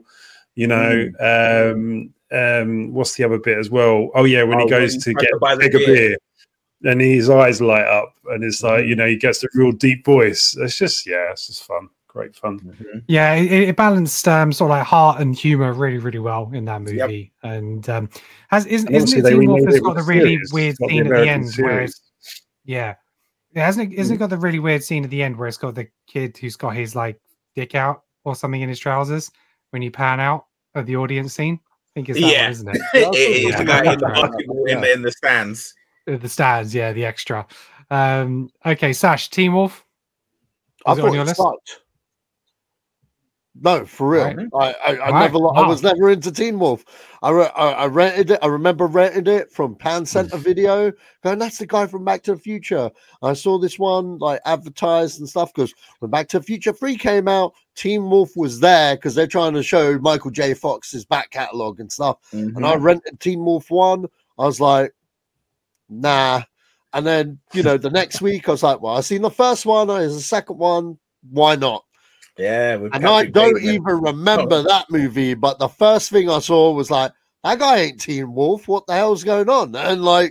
what's the other bit as well? Oh yeah, when he goes to get a beer, and his eyes light up, and it's like he gets the real deep voice. It's just it's just fun, great fun. Yeah, it balanced sort of like heart and humor really, really well in that movie. And isn't it Teen Wolf that's got the really weird scene at the end where isn't it got the really weird scene at the end where it's got the kid who's got his like dick out or something in his trousers when you pan out of the audience scene? I think it's that one, isn't it? It's the guy in the basketball in the stands. The stands, the extra. Okay, Sash, Teen Wolf. I thought it sucked. No, for real. Right. I was never into Teen Wolf. I rented it. I remember renting it from Pan Center Video. Going, that's the guy from Back to the Future. I saw this one like advertised and stuff because when Back to the Future 3 came out, Teen Wolf was there because they're trying to show Michael J. Fox's back catalog and stuff. Mm-hmm. And I rented Teen Wolf 1. I was like, nah. And then, the next week I was like, well, I've seen the first one. There's the second one. Why not? Yeah, and I don't even remember that movie, but the first thing I saw was like, that guy ain't Teen Wolf. What the hell's going on? And I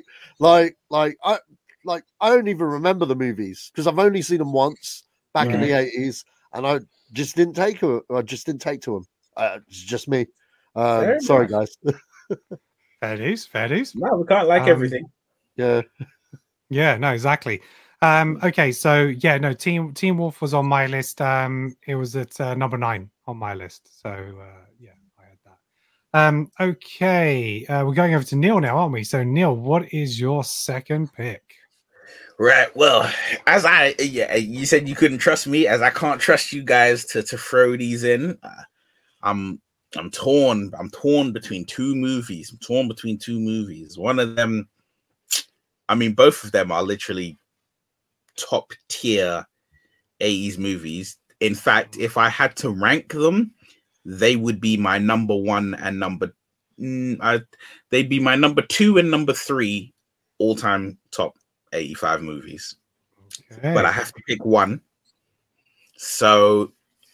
don't even remember the movies because I've only seen them once back in the 80s, and I just didn't take to them. It's just me. Sorry, guys. Fair dues. No, we can't like everything. Yeah. Yeah. No, exactly. Okay, so Teen Wolf was on my list. It was at number 9 on my list. So I had that. Okay, we're going over to Neil now, aren't we? So Neil, what is your second pick? Right. Well, you said you couldn't trust me, as I can't trust you guys to throw these in. I'm torn. I'm torn between two movies. One of them, both of them are literally top tier 80s movies. In fact, if I had to rank them, they would be my number 1 and they'd be my number 2 and number 3 all-time top 85 movies. Okay. But I have to pick one. So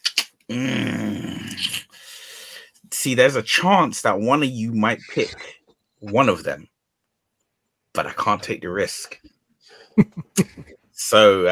see, there's a chance that one of you might pick one of them, but I can't take the risk. So,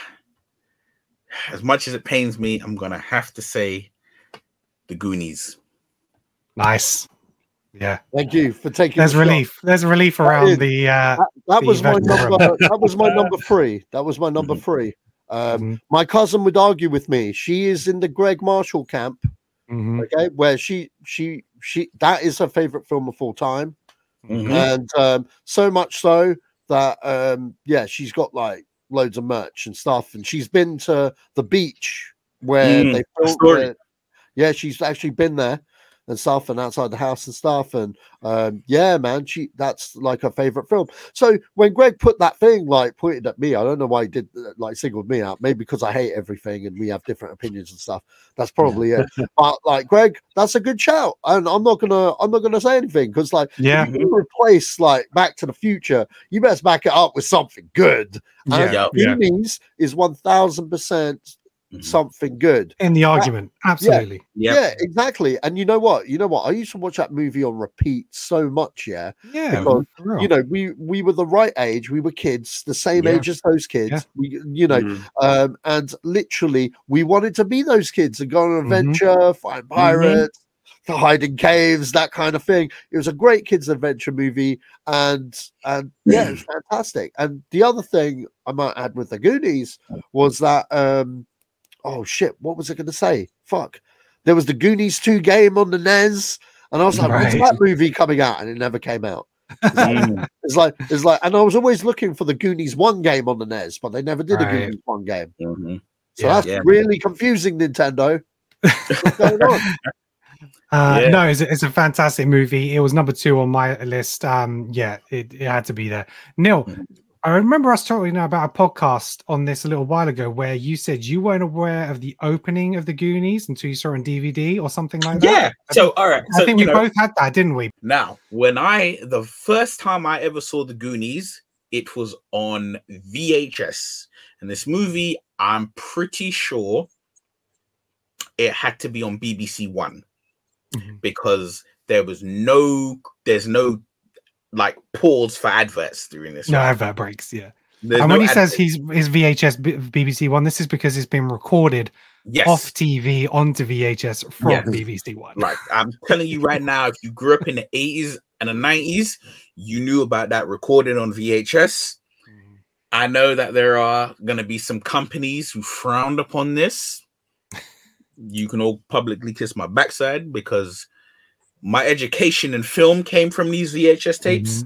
as much as it pains me, I'm going to have to say The Goonies. Nice. Yeah. Thank you for taking There's relief. There's relief around the... that was my number. That was my number 3. That was my number 3. My cousin would argue with me. She is in the Greg Marshall camp, okay, where she that is her favorite film of all time. And so much so that, she's got like loads of merch and stuff, and she's been to the beach where they filmed it. She's actually been there and stuff, and outside the house and stuff, and man, that's like her favorite film. So when Greg put that thing, like pointed at me, I don't know why he did, like singled me out, maybe because I hate everything and we have different opinions and stuff. That's probably it. But like, Greg, that's a good shout, and I'm not gonna say anything because like, if you replace like Back to the Future, you best back it up with something good. And Goonies is 1000% something good in the argument. Absolutely. Yeah, exactly. And you know what, I used to watch that movie on repeat so much, because we were the right age, we were kids, the same age as those kids, and literally we wanted to be those kids and go on an adventure, find pirates, hide in caves, that kind of thing. It was a great kids adventure movie, and it was fantastic. And the other thing I might add with the Goonies was that oh shit, what was I going to say? Fuck. There was the Goonies 2 game on the NES, and I was like, when's that movie coming out? And it never came out. It's like, and I was always looking for the Goonies 1 game on the NES, but they never did a Goonies 1 game. So that's really confusing, Nintendo. What's going on? No, it's a fantastic movie. It was number 2 on my list. It had to be there. Neil, I remember us talking about a podcast on this a little while ago where you said you weren't aware of the opening of the Goonies until you saw it on DVD or something like that. Yeah. All right. I think we both had that, didn't we? Now, the first time I ever saw the Goonies, it was on VHS. And this movie, I'm pretty sure it had to be on BBC One because there's no like pause for adverts during this. No advert breaks, and when he says his VHS BBC One, this is because it's been recorded off TV onto VHS from BBC One. Right, I'm telling you right now, if you grew up in the 80s and the 90s, you knew about that recording on VHS. I know that there are going to be some companies who frowned upon this. You can all publicly kiss my backside because my education in film came from these VHS tapes.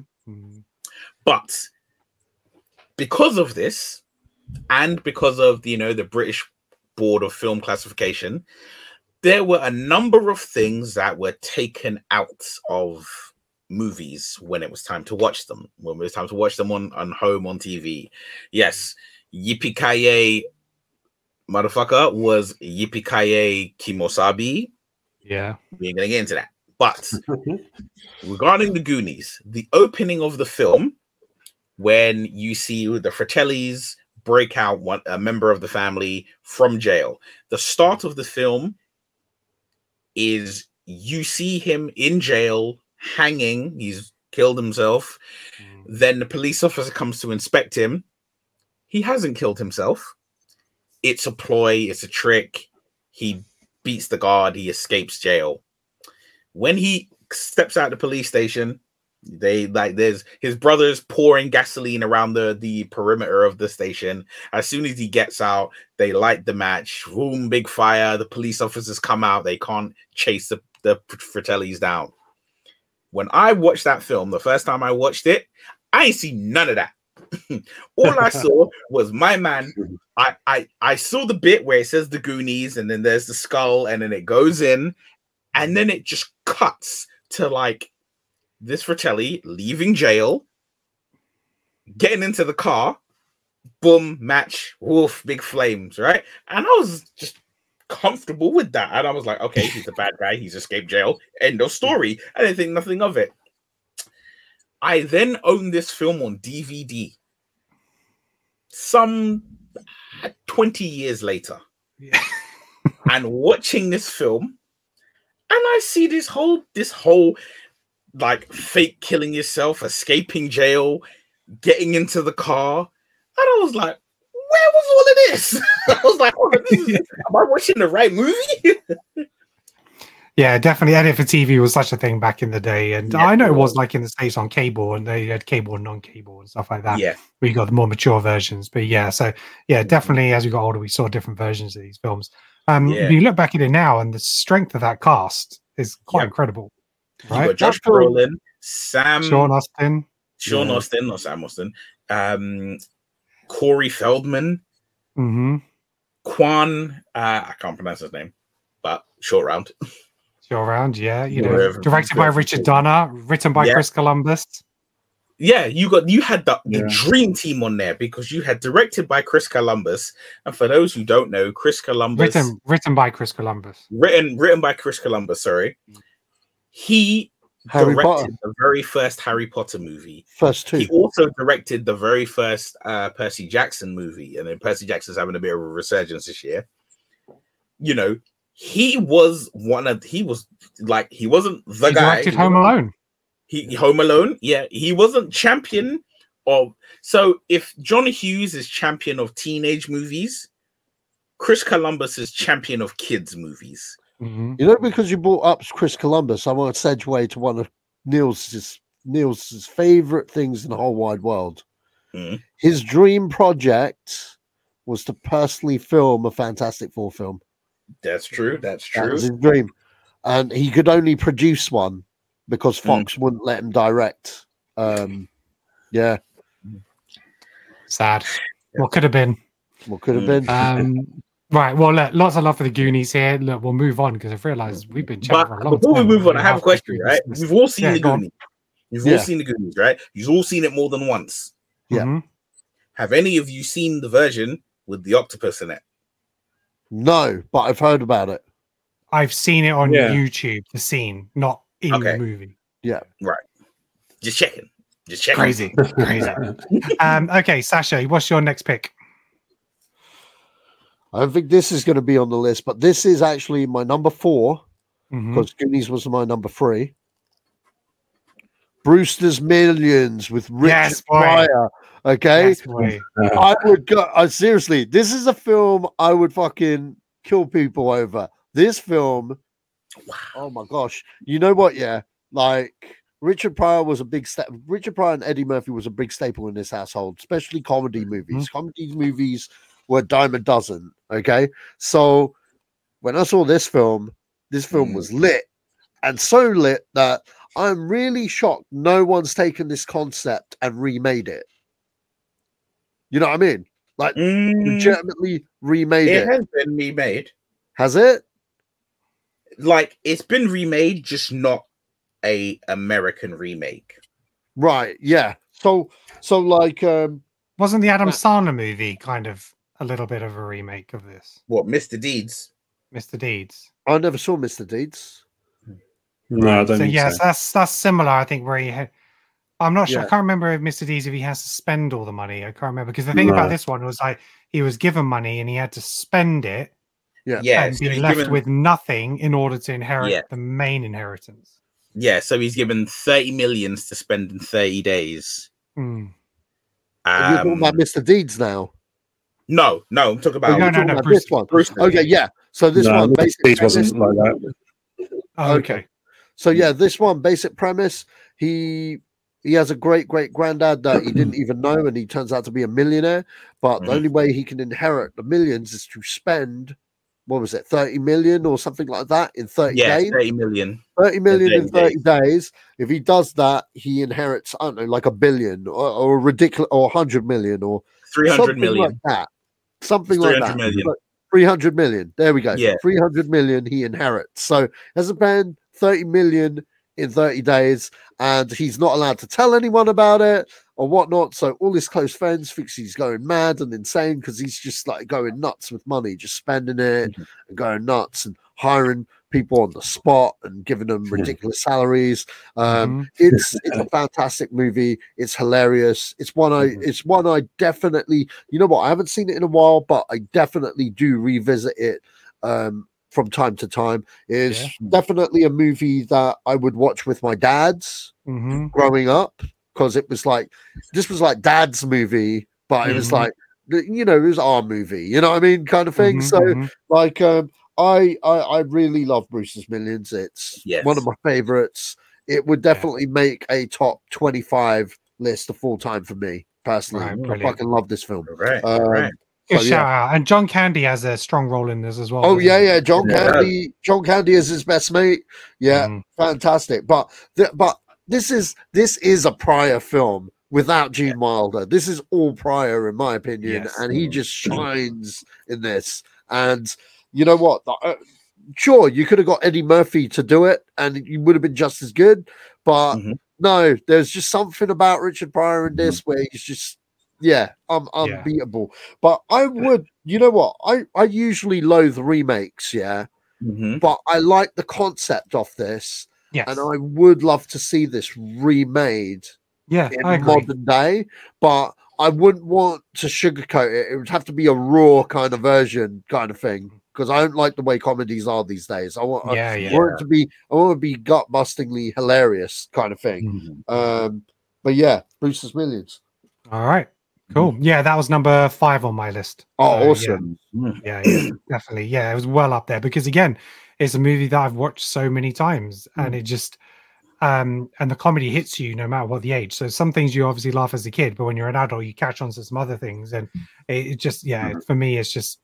But because of this, and because of the British Board of Film Classification, there were a number of things that were taken out of movies when it was time to watch them. When it was time to watch them on home on TV. Yes, Yippee-ki-yay, motherfucker, was Yippee-ki-yay Kimosabi. Yeah, we ain't gonna get into that. But regarding the Goonies, the opening of the film, when you see the Fratellis break out a member of the family from jail, the start of the film is you see him in jail hanging. He's killed himself. Then the police officer comes to inspect him. He hasn't killed himself. It's a ploy. It's a trick. He beats the guard. He escapes jail. When he steps out the police station, there's his brothers pouring gasoline around the perimeter of the station. As soon as he gets out, they light the match. Boom, big fire. The police officers come out. They can't chase the Fratellis down. When I watched that film, the first time I watched it, I ain't seen none of that. All I saw was my man. I saw the bit where it says the Goonies, and then there's the skull, and then it goes in, and then it just cuts to like this Fratelli leaving jail, getting into the car, boom, match, woof, big flames, right? And I was just comfortable with that. And I was like, okay, he's a bad guy. He's escaped jail. End of story. I didn't think nothing of it. I then owned this film on DVD. Some 20 years later. Yeah. And watching this film, and I see this whole like fake killing yourself, escaping jail, getting into the car. And I was like, where was all of this? I was like, am I watching the right movie? Yeah, definitely. Edit for TV was such a thing back in the day. And I know it was like in the States on cable, and they had cable and non-cable and stuff like that. Yeah. We got the more mature versions. But yeah, so yeah, definitely as we got older, we saw different versions of these films. If you look back at it now, and the strength of that cast is quite incredible. Right? You got Josh Brolin, Sean Austin, not Sam Austin, Corey Feldman, Quan, I can't pronounce his name, but Short Round. Short Round, yeah. Directed by Richard Donner, written by Chris Columbus. Yeah, you had the dream team on there, because you had directed by Chris Columbus, and for those who don't know, Chris Columbus written by Chris Columbus. Written by Chris Columbus, sorry. He directed the very first Harry Potter movie. First two. He also directed the very first Percy Jackson movie, and then Percy Jackson's having a bit of a resurgence this year. You know, he wasn't the guy. Directed Home Alone. Home Alone, yeah. He wasn't champion of. So if John Hughes is champion of teenage movies, Chris Columbus is champion of kids movies. You know, because you brought up Chris Columbus, I want to segue to one of Neil's favorite things in the whole wide world. His dream project was to personally film a Fantastic Four film. That's true. That was his dream, and he could only produce one because Fox wouldn't let him direct. Yeah, sad. What could have been? Right. Well, look, lots of love for the Goonies here. Look, we'll move on because I've realized we've been chatting for a long time. Before we move on, I have a question, right? We've all seen the Goonies. You've all seen the Goonies, right? You've all seen it more than once. Yeah. Have any of you seen the version with the octopus in it? No, but I've heard about it. I've seen it on YouTube, the scene, not in the movie. Yeah. Right. Just checking. Crazy. Okay, Sasha, what's your next pick? I don't think this is going to be on the list, but this is actually my number 4 because Goonies was my number 3. Brewster's Millions with Richard Pryor. Okay, I would go. Seriously, this is a film I would fucking kill people over. This film, oh my gosh! You know what? Yeah, like Richard Pryor was a big step. Richard Pryor and Eddie Murphy was a big staple in this household, especially comedy movies. Comedy movies were a dime a dozen. Okay, so when I saw this film was lit, and so lit that I'm really shocked no one's taken this concept and remade it. You know what I mean? Like, legitimately remade it. It has been remade. Has it? like it's been remade, just not a American remake. Right. Yeah. So like, wasn't the Adam Sandler movie kind of a little bit of a remake of this? What, Mr. Deeds? Mr. Deeds. I never saw Mr. Deeds. No, I don't. So think yes, so. that's similar. I think where I'm not sure. I can't remember if Mr. Deeds if he has to spend all the money. I can't remember because the thing about this one was like he was given money and he had to spend it. Yeah, and be left with nothing in order to inherit the main inheritance. Yeah, so he's given 30 million to spend in 30 days. Mm. You're talking about Mr. Deeds now? No, I'm talking about no, this one. Okay, yeah. So this one basically wasn't like that. Okay. So yeah, this one basic premise. He has a great granddad that he didn't even know, and he turns out to be a millionaire. But the only way he can inherit the millions is to spend, what was it, 30 million or something like that in 30 days? 30 million. 30 million in 30 days. If he does that, he inherits, I don't know, like $1 billion or ridiculous, or 100 million or 300 million. Like that. Something like that. Million. 300 million. There we go. Yeah. 300 million he inherits. So has a spend 30 million in 30 days, and he's not allowed to tell anyone about it or whatnot. So all his close friends think he's going mad and insane because he's just like going nuts with money, just spending it and going nuts and hiring people on the spot and giving them ridiculous salaries. It's a fantastic movie. It's hilarious. It's one I definitely, you know what, I haven't seen it in a while, but I definitely do revisit it from time to time. It's definitely a movie that I would watch with my dads growing up, because it was like, this was like dad's movie, but it was like, you know, it was our movie, you know what I mean, kind of thing. So like I really love Brewster's Millions. It's one of my favorites. It would definitely make a top 25 list of full time for me personally. I fucking love this film. Right. Good shout out. And John Candy has a strong role in this as well. Oh yeah. John Candy is his best mate. Yeah, fantastic. But this is a Pryor film without Gene Wilder. This is all Pryor, in my opinion, and he just shines in this. And you know what? Sure, you could have got Eddie Murphy to do it, and you would have been just as good. But no, there's just something about Richard Pryor in this where he's just, unbeatable. But I would, you know what? I usually loathe remakes, but I like the concept of this, and I would love to see this remade in modern day. But I wouldn't want to sugarcoat it. It would have to be a raw kind of version, kind of thing, because I don't like the way comedies are these days. I want it to be, gut bustingly hilarious, kind of thing. But yeah, Brewster's Millions. All right, cool. Yeah, that was number 5 on my list. Oh, awesome. Yeah, definitely. Yeah, it was well up there because again, it's a movie that I've watched so many times, and it just. And the comedy hits you no matter what the age. So some things you obviously laugh as a kid, but when you're an adult, you catch on to some other things, and it just, for me, it's just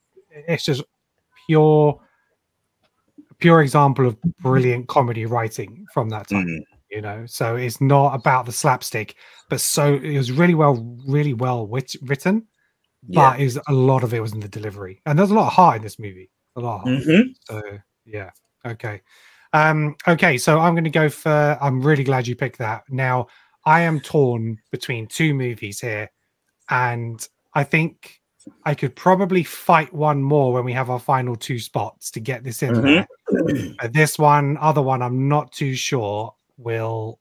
pure example of brilliant comedy writing from that time. You know, so it's not about the slapstick, but it was really well written, but a lot of it was in the delivery, and there's a lot of heart in this movie. A lot of heart. So yeah, okay. Okay, so I'm going to go for. I'm really glad you picked that. Now, I am torn between 2 movies here, and I think I could probably fight one more when we have our final 2 spots to get this in there. But this other one, I'm not too sure will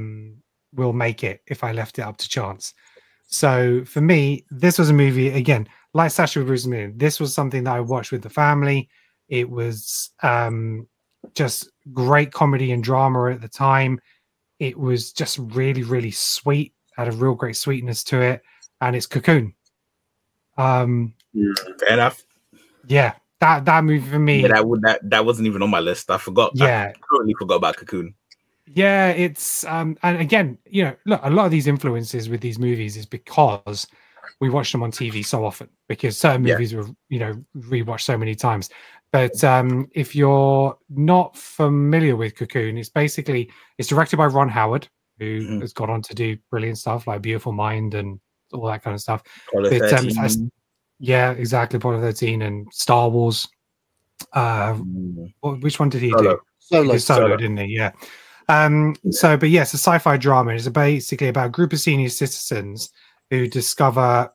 make it if I left it up to chance. So for me, this was a movie again, like Sacha Baron Cohen. This was something that I watched with the family. It was just great comedy and drama at the time. It was just really, really sweet, had a real great sweetness to it, and it's Cocoon. Fair enough. Yeah, that movie for me. Yeah, that wasn't even on my list. I forgot. Yeah, I totally forgot about Cocoon. Yeah, it's and again, you know, look, a lot of these influences with these movies is because we watch them on TV so often, because certain movies were, you know, rewatched so many times. But if you're not familiar with Cocoon, it's directed by Ron Howard, who has gone on to do brilliant stuff like Beautiful Mind and all that kind of stuff. Apollo 13. Yeah, exactly. Apollo 13 and Star Wars. Which one did he do? Solo, didn't he? Yeah. But yes, a sci-fi drama is basically about a group of senior citizens who discover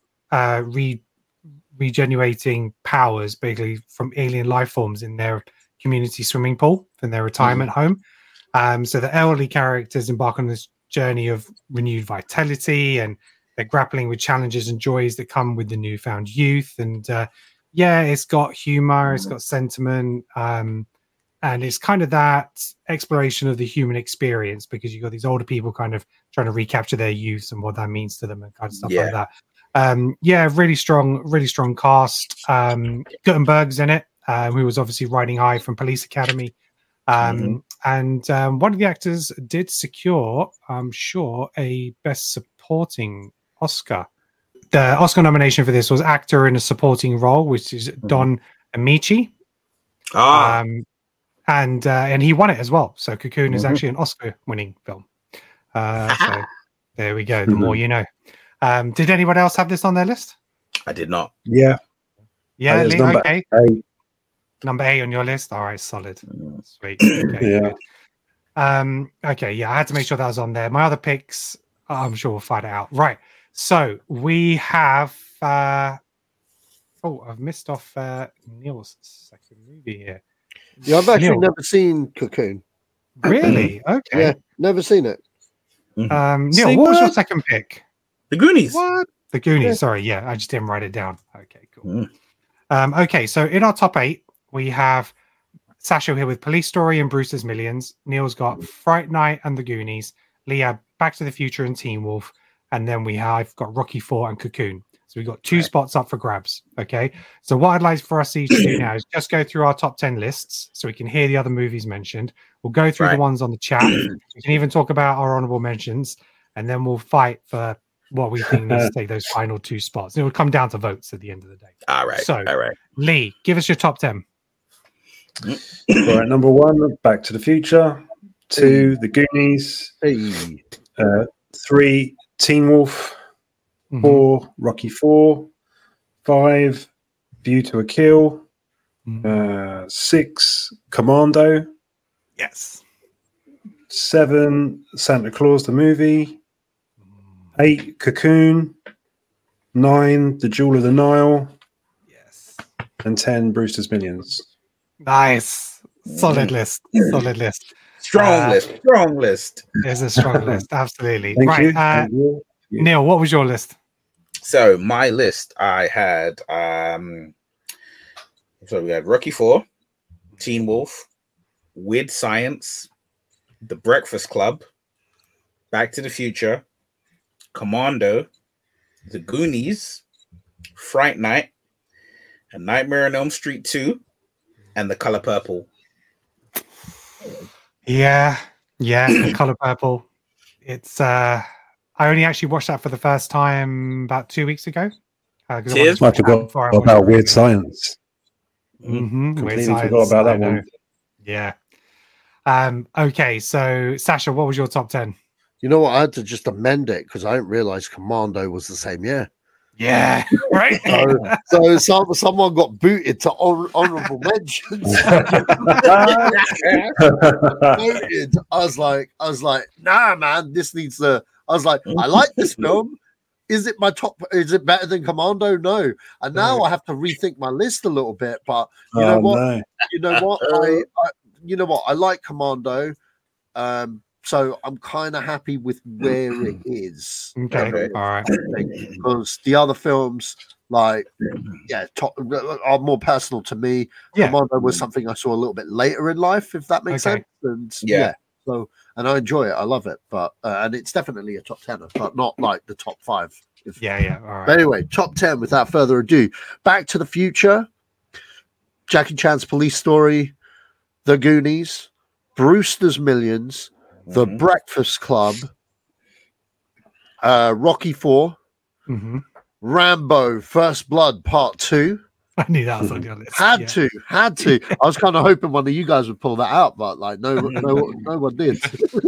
regenerating powers, basically from alien life forms in their community swimming pool in their retirement home. So the elderly characters embark on this journey of renewed vitality, and they're grappling with challenges and joys that come with the newfound youth. And it's got humor, it's got sentiment, and it's kind of that exploration of the human experience, because you've got these older people kind of trying to recapture their youth and what that means to them and kind of stuff like that. Really strong cast. Guttenberg's in it, who was obviously riding high from Police Academy. And one of the actors did secure, I'm sure, a Best Supporting Oscar. The Oscar nomination for this was actor in a supporting role, which is Don Amici. And he won it as well. So Cocoon is actually an Oscar-winning film. So there we go. The more you know. Did anyone else have this on their list? I did not. Yeah. Yeah, Lee, okay. 8. Number 8 on your list. All right, solid. Sweet. Okay, I had to make sure that was on there. My other picks, I'm sure we'll find it out. Right. So we have I've missed off Neil's second movie here. Yeah, I've actually never seen Cocoon. Really? Okay. Yeah, never seen it. Neil, what was your second pick? The Goonies. What? The Goonies. Yeah. Sorry, I just didn't write it down. Okay, cool. Okay, so in our top 8, we have Sasha here with Police Story and Brewster's Millions. Neil's got Fright Night and The Goonies. Leah, Back to the Future and Teen Wolf. And then I've got Rocky IV and Cocoon. So we've got 2 spots up for grabs. Okay. So what I'd like for us each to do now is just go through our top 10 lists so we can hear the other movies mentioned. We'll go through the ones on the chat. We can even talk about our honorable mentions, and then we'll fight for what we think needs to take those final 2 spots. It will come down to votes at the end of the day. All right. Lee, give us your top 10. All right. Number 1, Back to the Future. 2, The Goonies. 3, Teen Wolf. 4, Rocky IV. 5, View to a Kill. 6, Commando. Yes. 7, Santa Claus the Movie. 8, Cocoon. 9, The Jewel of the Nile. Yes. And 10, Brewster's Millions. Nice. Solid list. Strong list. There's a strong list. Absolutely. Thank you. Neil, what was your list? So my list, I had we had Rocky IV, Teen Wolf, Weird Science, The Breakfast Club, Back to the Future, Commando, The Goonies, Fright Night, A Nightmare on Elm Street 2, and The Color Purple. Yeah, The Color Purple. It's I only actually watched that for the first time about 2 weeks ago. I forgot about Weird Science. Weird Science. Forgot about that one. Yeah. Okay, so Sasha, what was your top 10? You know what? I had to just amend it because I didn't realize Commando was the same year. Yeah, right. So someone got booted to honorable mentions. I was like, nah, man, this needs to. I was like, I like this film. Is it my top? Is it better than Commando? No. And now I have to rethink my list a little bit. But you know what? No. You know what? I like Commando. So I'm kind of happy with where it is. Okay. All right. Because the other films, are more personal to me. Yeah. Commando was something I saw a little bit later in life, if that makes sense. And so, and I enjoy it. I love it. But and it's definitely a top 10, but not like the top 5. All right. But anyway, top 10 without further ado. Back to the Future, Jackie Chan's Police Story, The Goonies, Brewster's Millions, The Breakfast Club, Rocky IV, Rambo: First Blood Part 2. I knew that was on your list. Had to. I was kind of hoping one of you guys would pull that out, but like no one did.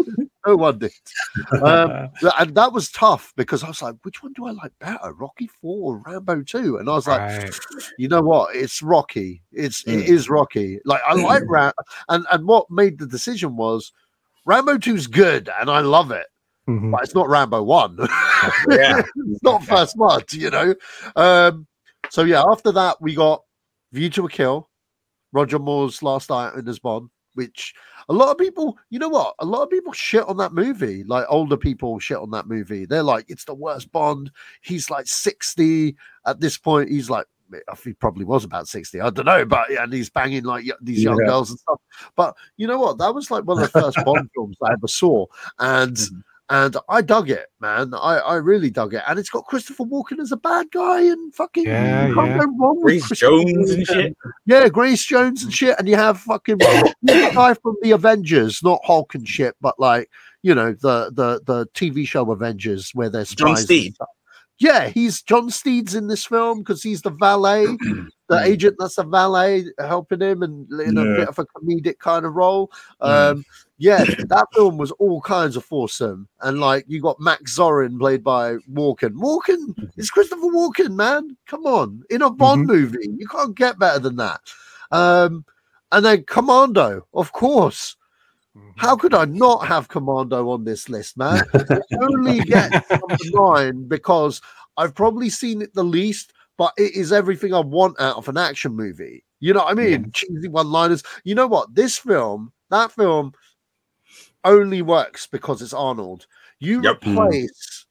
No one did. And that was tough because I was like, which one do I like better, Rocky 4 or Rambo 2? And I was like, you know what? It's Rocky. It is Rocky. Like I like and what made the decision was Rambo 2 is good and I love it. But it's not Rambo 1. It's not First Blood, you know. So yeah, after that we got View to a Kill, Roger Moore's last night in his Bond, which a lot of people, you know what? A lot of people shit on that movie. Like older people shit on that movie. They're like, it's the worst Bond. He's like 60 at this point. He's like, he probably was about 60. I don't know, but and he's banging like these young girls and stuff. But you know what? That was like one of the first Bond films I ever saw, and I dug it, man. I really dug it, and it's got Christopher Walken as a bad guy, and fucking can't go wrong with Grace Jones and shit. Yeah, Grace Jones and shit, and you have fucking the guy from the Avengers, not Hulk and shit, but like you know the TV show Avengers where they're spies. John Steed. Yeah, he's John Steed's in this film because he's the valet, the agent that's a valet helping him and in a bit of a comedic kind of role. Yeah, that film was all kinds of foursome. And like you got Max Zorin played by Walken. Walken is Christopher Walken, man. Come on. In a Bond movie. You can't get better than that. And then Commando, of course. How could I not have Commando on this list, man? It only gets number 9 because I've probably seen it the least, but it is everything I want out of an action movie. You know what I mean? Cheesy one-liners. You know what? That film only works because it's Arnold. You replace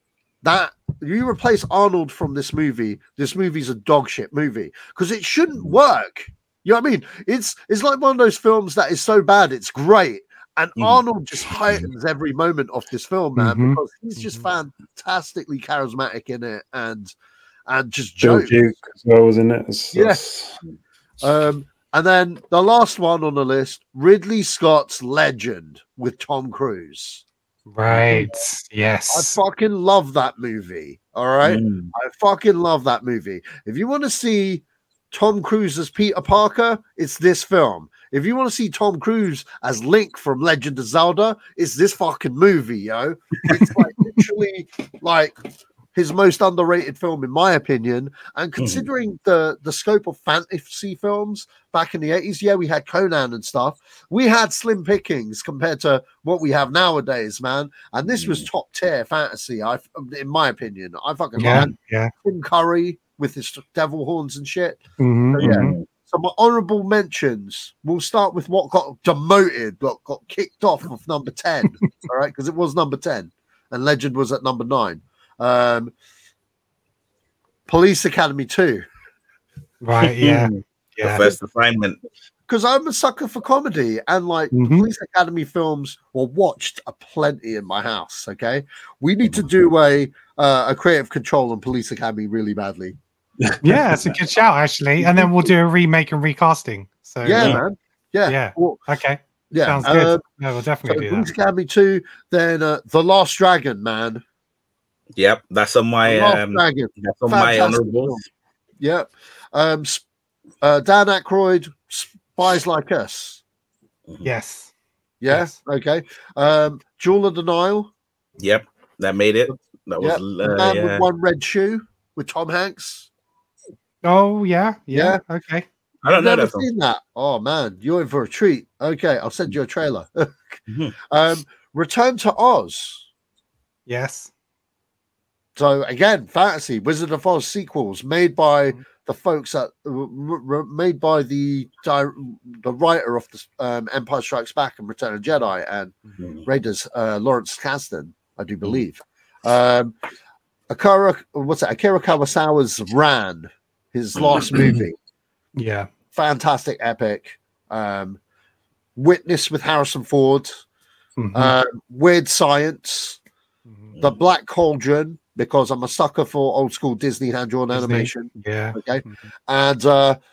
Arnold from this movie. This movie's a dog shit movie because it shouldn't work. You know what I mean? It's like one of those films that is so bad it's great, and Arnold just heightens every moment of this film, man, because he's just fantastically charismatic in it, and just jokes. Bill Duke as well was in it. Yes. And then the last one on the list, Ridley Scott's Legend with Tom Cruise. Right. Yes. I fucking love that movie. All right. I fucking love that movie. If you want to see Tom Cruise as Peter Parker, it's this film. If you want to see Tom Cruise as Link from Legend of Zelda, it's this fucking movie, yo. It's like literally like his most underrated film, in my opinion. And considering the scope of fantasy films back in the 80s, yeah, we had Conan and stuff. We had slim pickings compared to what we have nowadays, man. And this was top tier fantasy, in my opinion. I fucking love it. Tim Curry with his devil horns and shit. So, yeah. So my honorable mentions, we'll start with what got demoted, got kicked off of number 10. All right, because it was number 10 and Legend was at number 9. Police Academy 2. Right, yeah. The first assignment. Because I'm a sucker for comedy, and like the Police Academy films were watched aplenty in my house. Okay, we need to do a creative control on Police Academy really badly. Yeah, that's a good shout, actually. And then we'll do a remake and recasting. So man. Yeah. Well, okay. Yeah. Sounds good. No, we'll definitely do that. Police Academy 2, then The Last Dragon, man. Yep, that's on my honorables. Yep. Dan Aykroyd, Spies Like Us. Yes. Yeah. Yes. Okay. Jewel of the Nile. Yep, that made it. That was Man with One Red Shoe with Tom Hanks. Oh yeah. Okay. I don't know. Never seen that. Oh man, you're in for a treat. Okay, I'll send you a trailer. Return to Oz. Yes. So again, fantasy Wizard of Oz sequels made by the folks that made by the writer of the Empire Strikes Back and Return of the Jedi and Raiders, Lawrence Kasdan, I do believe. Akira Kurosawa's Ran, his last movie. Yeah. Fantastic epic. Witness with Harrison Ford. Weird Science. The Black Cauldron, because I'm a sucker for old school Disney hand-drawn animation. Yeah. Okay. And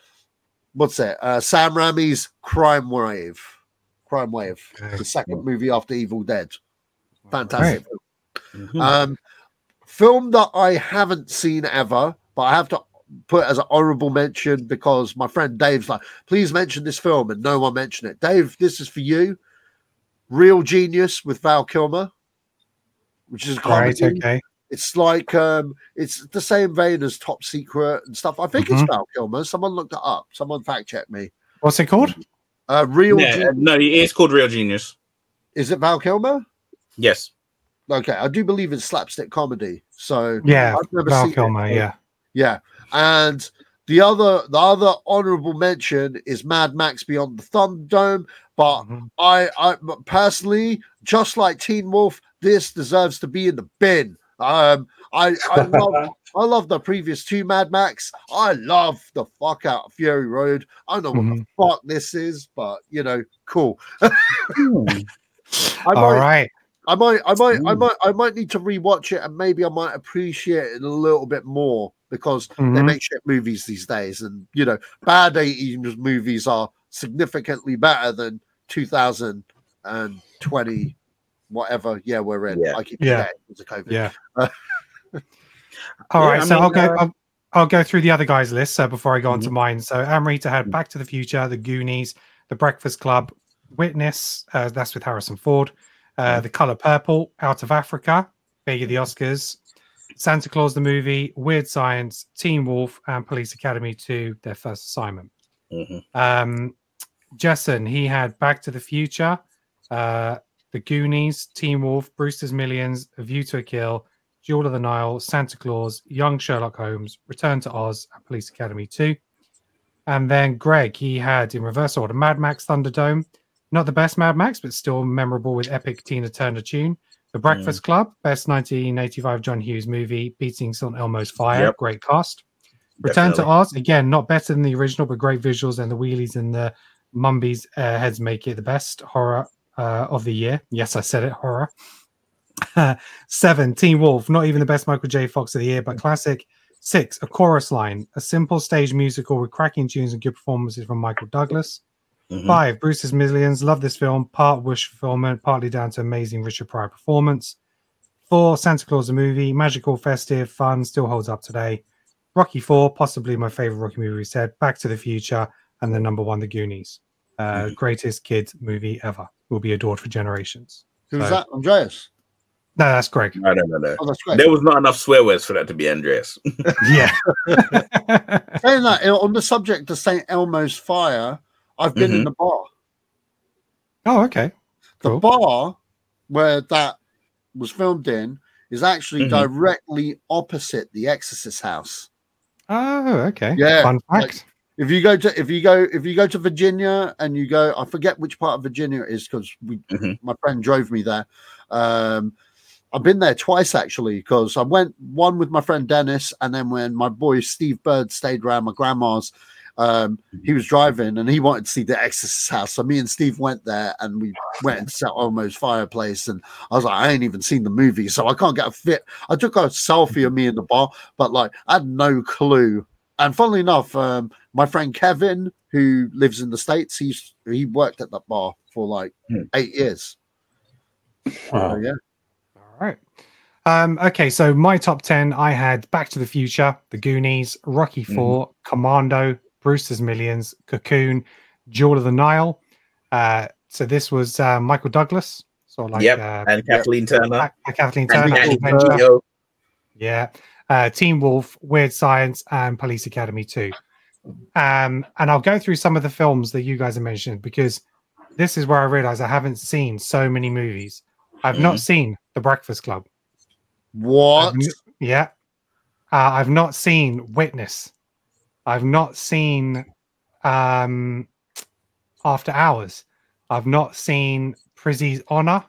Sam Raimi's Crime Wave. Okay. The second movie after Evil Dead. Fantastic. Right. Film that I haven't seen ever, but I have to put as an honorable mention because my friend Dave's like, please mention this film, and no one mentioned it. Dave, this is for you. Real Genius with Val Kilmer, which is a comedy. Right, okay. It's like it's the same vein as Top Secret and stuff. I think it's Val Kilmer. Someone looked it up. Someone fact check me. What's it called? Real Genius. No, it's called Real Genius. Is it Val Kilmer? Yes. Okay, I do believe it's slapstick comedy. So yeah, I've never Val seen Kilmer, it. Yeah. And the other honorable mention is Mad Max Beyond the Thunderdome. But I personally, just like Teen Wolf, this deserves to be in the bin. I love the previous two Mad Max. I love the fuck out of Fury Road. I don't know what the fuck this is, but cool. All right. I might need to rewatch it, and maybe I might appreciate it a little bit more because they make shit movies these days, and bad 80s movies are significantly better than 2020 whatever year we're in. I keep forgetting because of COVID. Yeah. All right, so I'll go through the other guys' list before I go on to mine. So Amrita had Back to the Future, The Goonies, The Breakfast Club, Witness, that's with Harrison Ford, The Color Purple, Out of Africa, Big of the Oscars, Santa Claus the Movie, Weird Science, Teen Wolf, and Police Academy 2, Their First Assignment. Jessen, he had Back to the Future, The Goonies, Teen Wolf, Brewster's Millions, A View to a Kill, Jewel of the Nile, Santa Claus, Young Sherlock Holmes, Return to Oz, and Police Academy 2. And then Greg, he had in reverse order Mad Max Thunderdome, not the best Mad Max, but still memorable with epic Tina Turner tune. The Breakfast Club, best 1985 John Hughes movie, beating St. Elmo's Fire, great cast. Return to Oz, again, not better than the original, but great visuals, and the wheelies and the Mumbies heads make it the best horror of the year. Yes, I said it, horror. 7, Teen Wolf, not even the best Michael J. Fox of the year, but classic. 6, A Chorus Line, a simple stage musical with cracking tunes and good performances from Michael Douglas. 5, Brewster's Millions, love this film, part wish fulfillment, partly down to amazing Richard Pryor performance. 4, Santa Claus the Movie, magical, festive, fun, still holds up today. Rocky 4, possibly my favorite Rocky movie, we said. Back to the Future, and then number 1, The Goonies. Greatest kids movie ever. Will be adored for generations. Who's that? Andreas? No, that's Greg. No. Oh, that's Greg. There was not enough swear words for that to be Andreas. Yeah. Saying that, on the subject of St. Elmo's Fire, I've been in the bar. Oh, okay. Cool. The bar where that was filmed in is actually directly opposite the Exorcist house. Oh, okay. Yeah. Fun fact. Like, if you go to Virginia and you go, I forget which part of Virginia it is because my friend drove me there. I've been there twice actually because I went one with my friend Dennis, and then when my boy Steve Bird stayed around my grandma's, he was driving and he wanted to see the Exorcist house. So me and Steve went there and we went into St. Elmo's Fireplace, and I was like, I ain't even seen the movie, so I can't get a fit. I took a selfie of me in the bar, but like I had no clue. And funnily enough, my friend Kevin, who lives in the States, he worked at that bar for like 8 years. Wow. So, yeah. All right. Okay, so my top 10, I had Back to the Future, The Goonies, Rocky 4, Commando, Brewster's Millions, Cocoon, Jewel of the Nile. So this was Michael Douglas. Sort of like, and Kathleen Turner. Kathleen Turner. Yeah. Teen Wolf, Weird Science, and Police Academy 2. And I'll go through some of the films that you guys have mentioned because this is where I realize I haven't seen so many movies. I've not seen The Breakfast Club. What? I've not seen Witness. I've not seen After Hours. I've not seen Prizzy's Honor.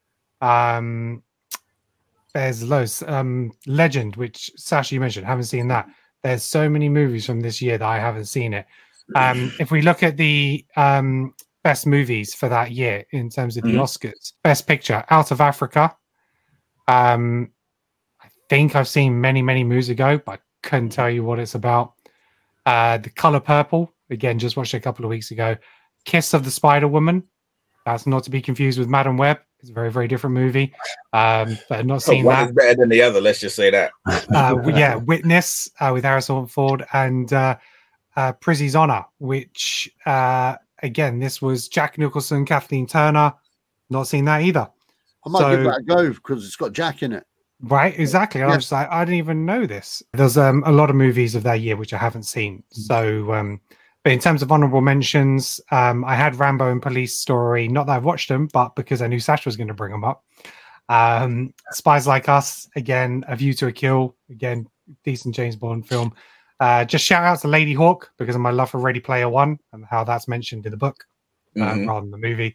There's loads. Legend, which Sasha, you mentioned, haven't seen that. There's so many movies from this year that I haven't seen it. If we look at the best movies for that year in terms of the Oscars, Best Picture, Out of Africa. I think I've seen many movies ago, but I couldn't tell you what it's about. The Color Purple, again, just watched it a couple of weeks ago. Kiss of the Spider Woman. That's not to be confused with Madam Web. It's a very different movie. But I've not seen that. One is better than the other, let's just say that. Witness with Harrison Ford and Prizzy's Honor, which, again, this was Jack Nicholson, Kathleen Turner, Not seen that either. I might give that a go because it's got Jack in it. Right, exactly. Yeah. I was like, I didn't even know this. There's a lot of movies of that year which I haven't seen. So, but in terms of honorable mentions, I had Rambo and Police Story. Not that I've watched them, but because I knew Sash was going to bring them up. Spies Like Us, again, A View to a Kill, again, decent James Bond film. Just shout out to Lady Hawk because of my love for Ready Player One and how that's mentioned in the book rather than the movie.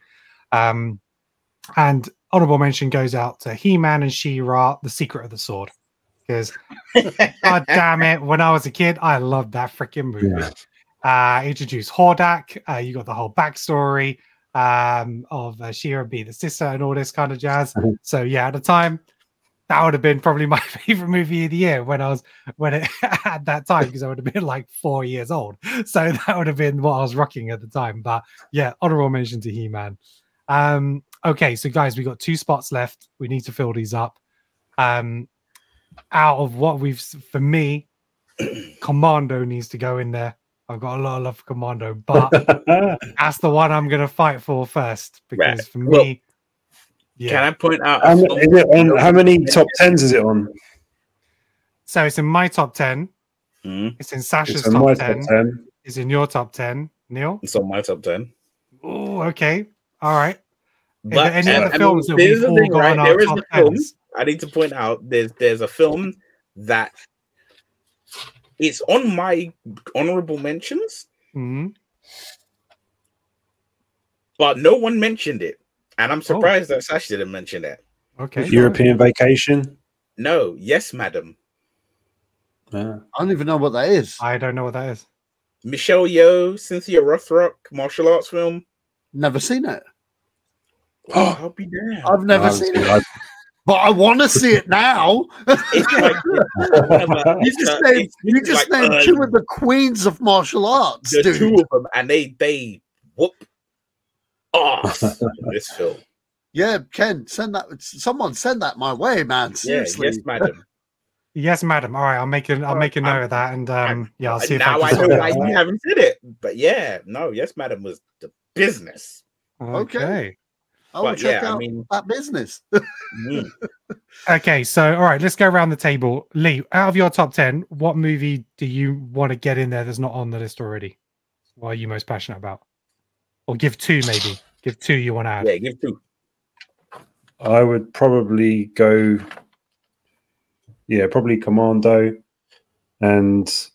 And honorable mention goes out to He-Man and She-Ra, The Secret of the Sword. Because, god damn it, when I was a kid, I loved that freaking movie. Introduced Hordak. You got the whole backstory of She-Ra being the sister and all this kind of jazz. So, yeah, at the time, that would have been probably my favorite movie of the year when it at that time, because I would have been like 4 years old. So that would have been what I was rocking at the time. But yeah, honorable mention to He-Man. Okay, so guys, we got 2 spots left. We need to fill these up. Out of what for me, Commando needs to go in there. I've got a lot of love for Commando, but that's the one I'm going to fight for first because for me, can I point out? How many top 10s is it on? So it's in my top 10. It's in Sasha's top 10. It's in your top 10, Neil. It's on my top 10. Oh, okay, all right. But any other films that we've all got on our top 10s? I need to point out there's a film that it's on my honorable mentions, but no one mentioned it, and I'm surprised that Sash didn't mention it. Okay, European Vacation. No, Yes, Madam. I don't even know what that is. I don't know what that is. Michelle Yeoh, Cynthia Rothrock, martial arts film. Never seen it. Oh, I'll be damned. I've never seen it. But I want to see it now. You just named 2 of the queens of martial arts. The 2 of them, and they whoop off this film. Yeah, Ken, someone send that my way, man. Seriously. Yeah, Yes, Madam. Yes, Madam. All right, I'll make a note of that, and I'll see if now I know why you haven't said it. But yeah, no, Yes, Madam was the business. Okay. I will check out that business. Okay, so all right, let's go around the table. Lee, out of your top 10, what movie do you want to get in there that's not on the list already? What are you most passionate about? Or give 2, maybe. Give 2 you want to add. Yeah, give 2. I would probably go, probably Commando and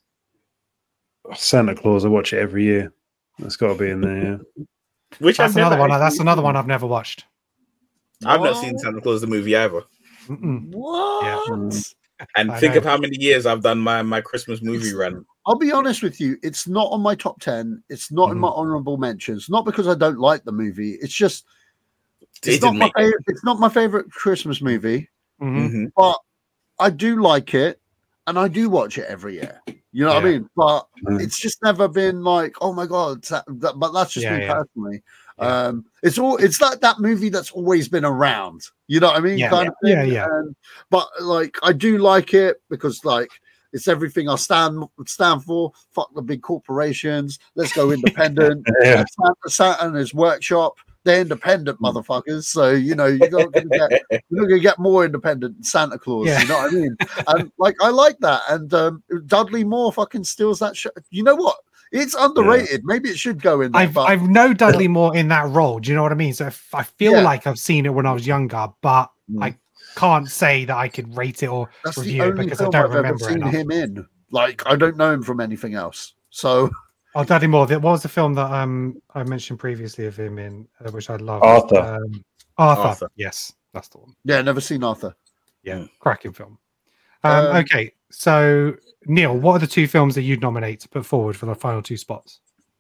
Santa Claus. I watch it every year. That's got to be in there, That's another one. That's another one I've never watched. I've not seen Santa Claus the movie either. What? Yeah. And think of how many years I've done my Christmas movie run. I'll be honest with you. It's not on my top 10. It's not in my honorable mentions. Not because I don't like the movie. It's just it's not my favorite Christmas movie. But I do like it, and I do watch it every year. You know what I mean? But it's just never been like, oh my god! But that's just me personally. Yeah. It's like that movie that's always been around. You know what I mean? Kind of thing. But like, I do like it because like it's everything I stand for. Fuck the big corporations. Let's go independent. Santa and his workshop. They're independent motherfuckers, so you know you're not gonna get more independent than Santa Claus. You know what I mean? And like I like that. And Dudley Moore fucking steals that shit. You know what? It's underrated. Maybe it should go in there. I've known Dudley Moore in that role. Do you know what I mean? So I feel like I've seen it when I was younger, but I can't say that I could rate it or review it because I don't remember seen him in. Like I don't know him from anything else. So. Oh, Dudley Moore. What was the film that I mentioned previously of him in, which I love? Arthur. Yes, that's the one. Yeah, never seen Arthur. Yeah, cracking film. Okay, so Neil, what are the 2 films that you'd nominate to put forward for the final 2 spots?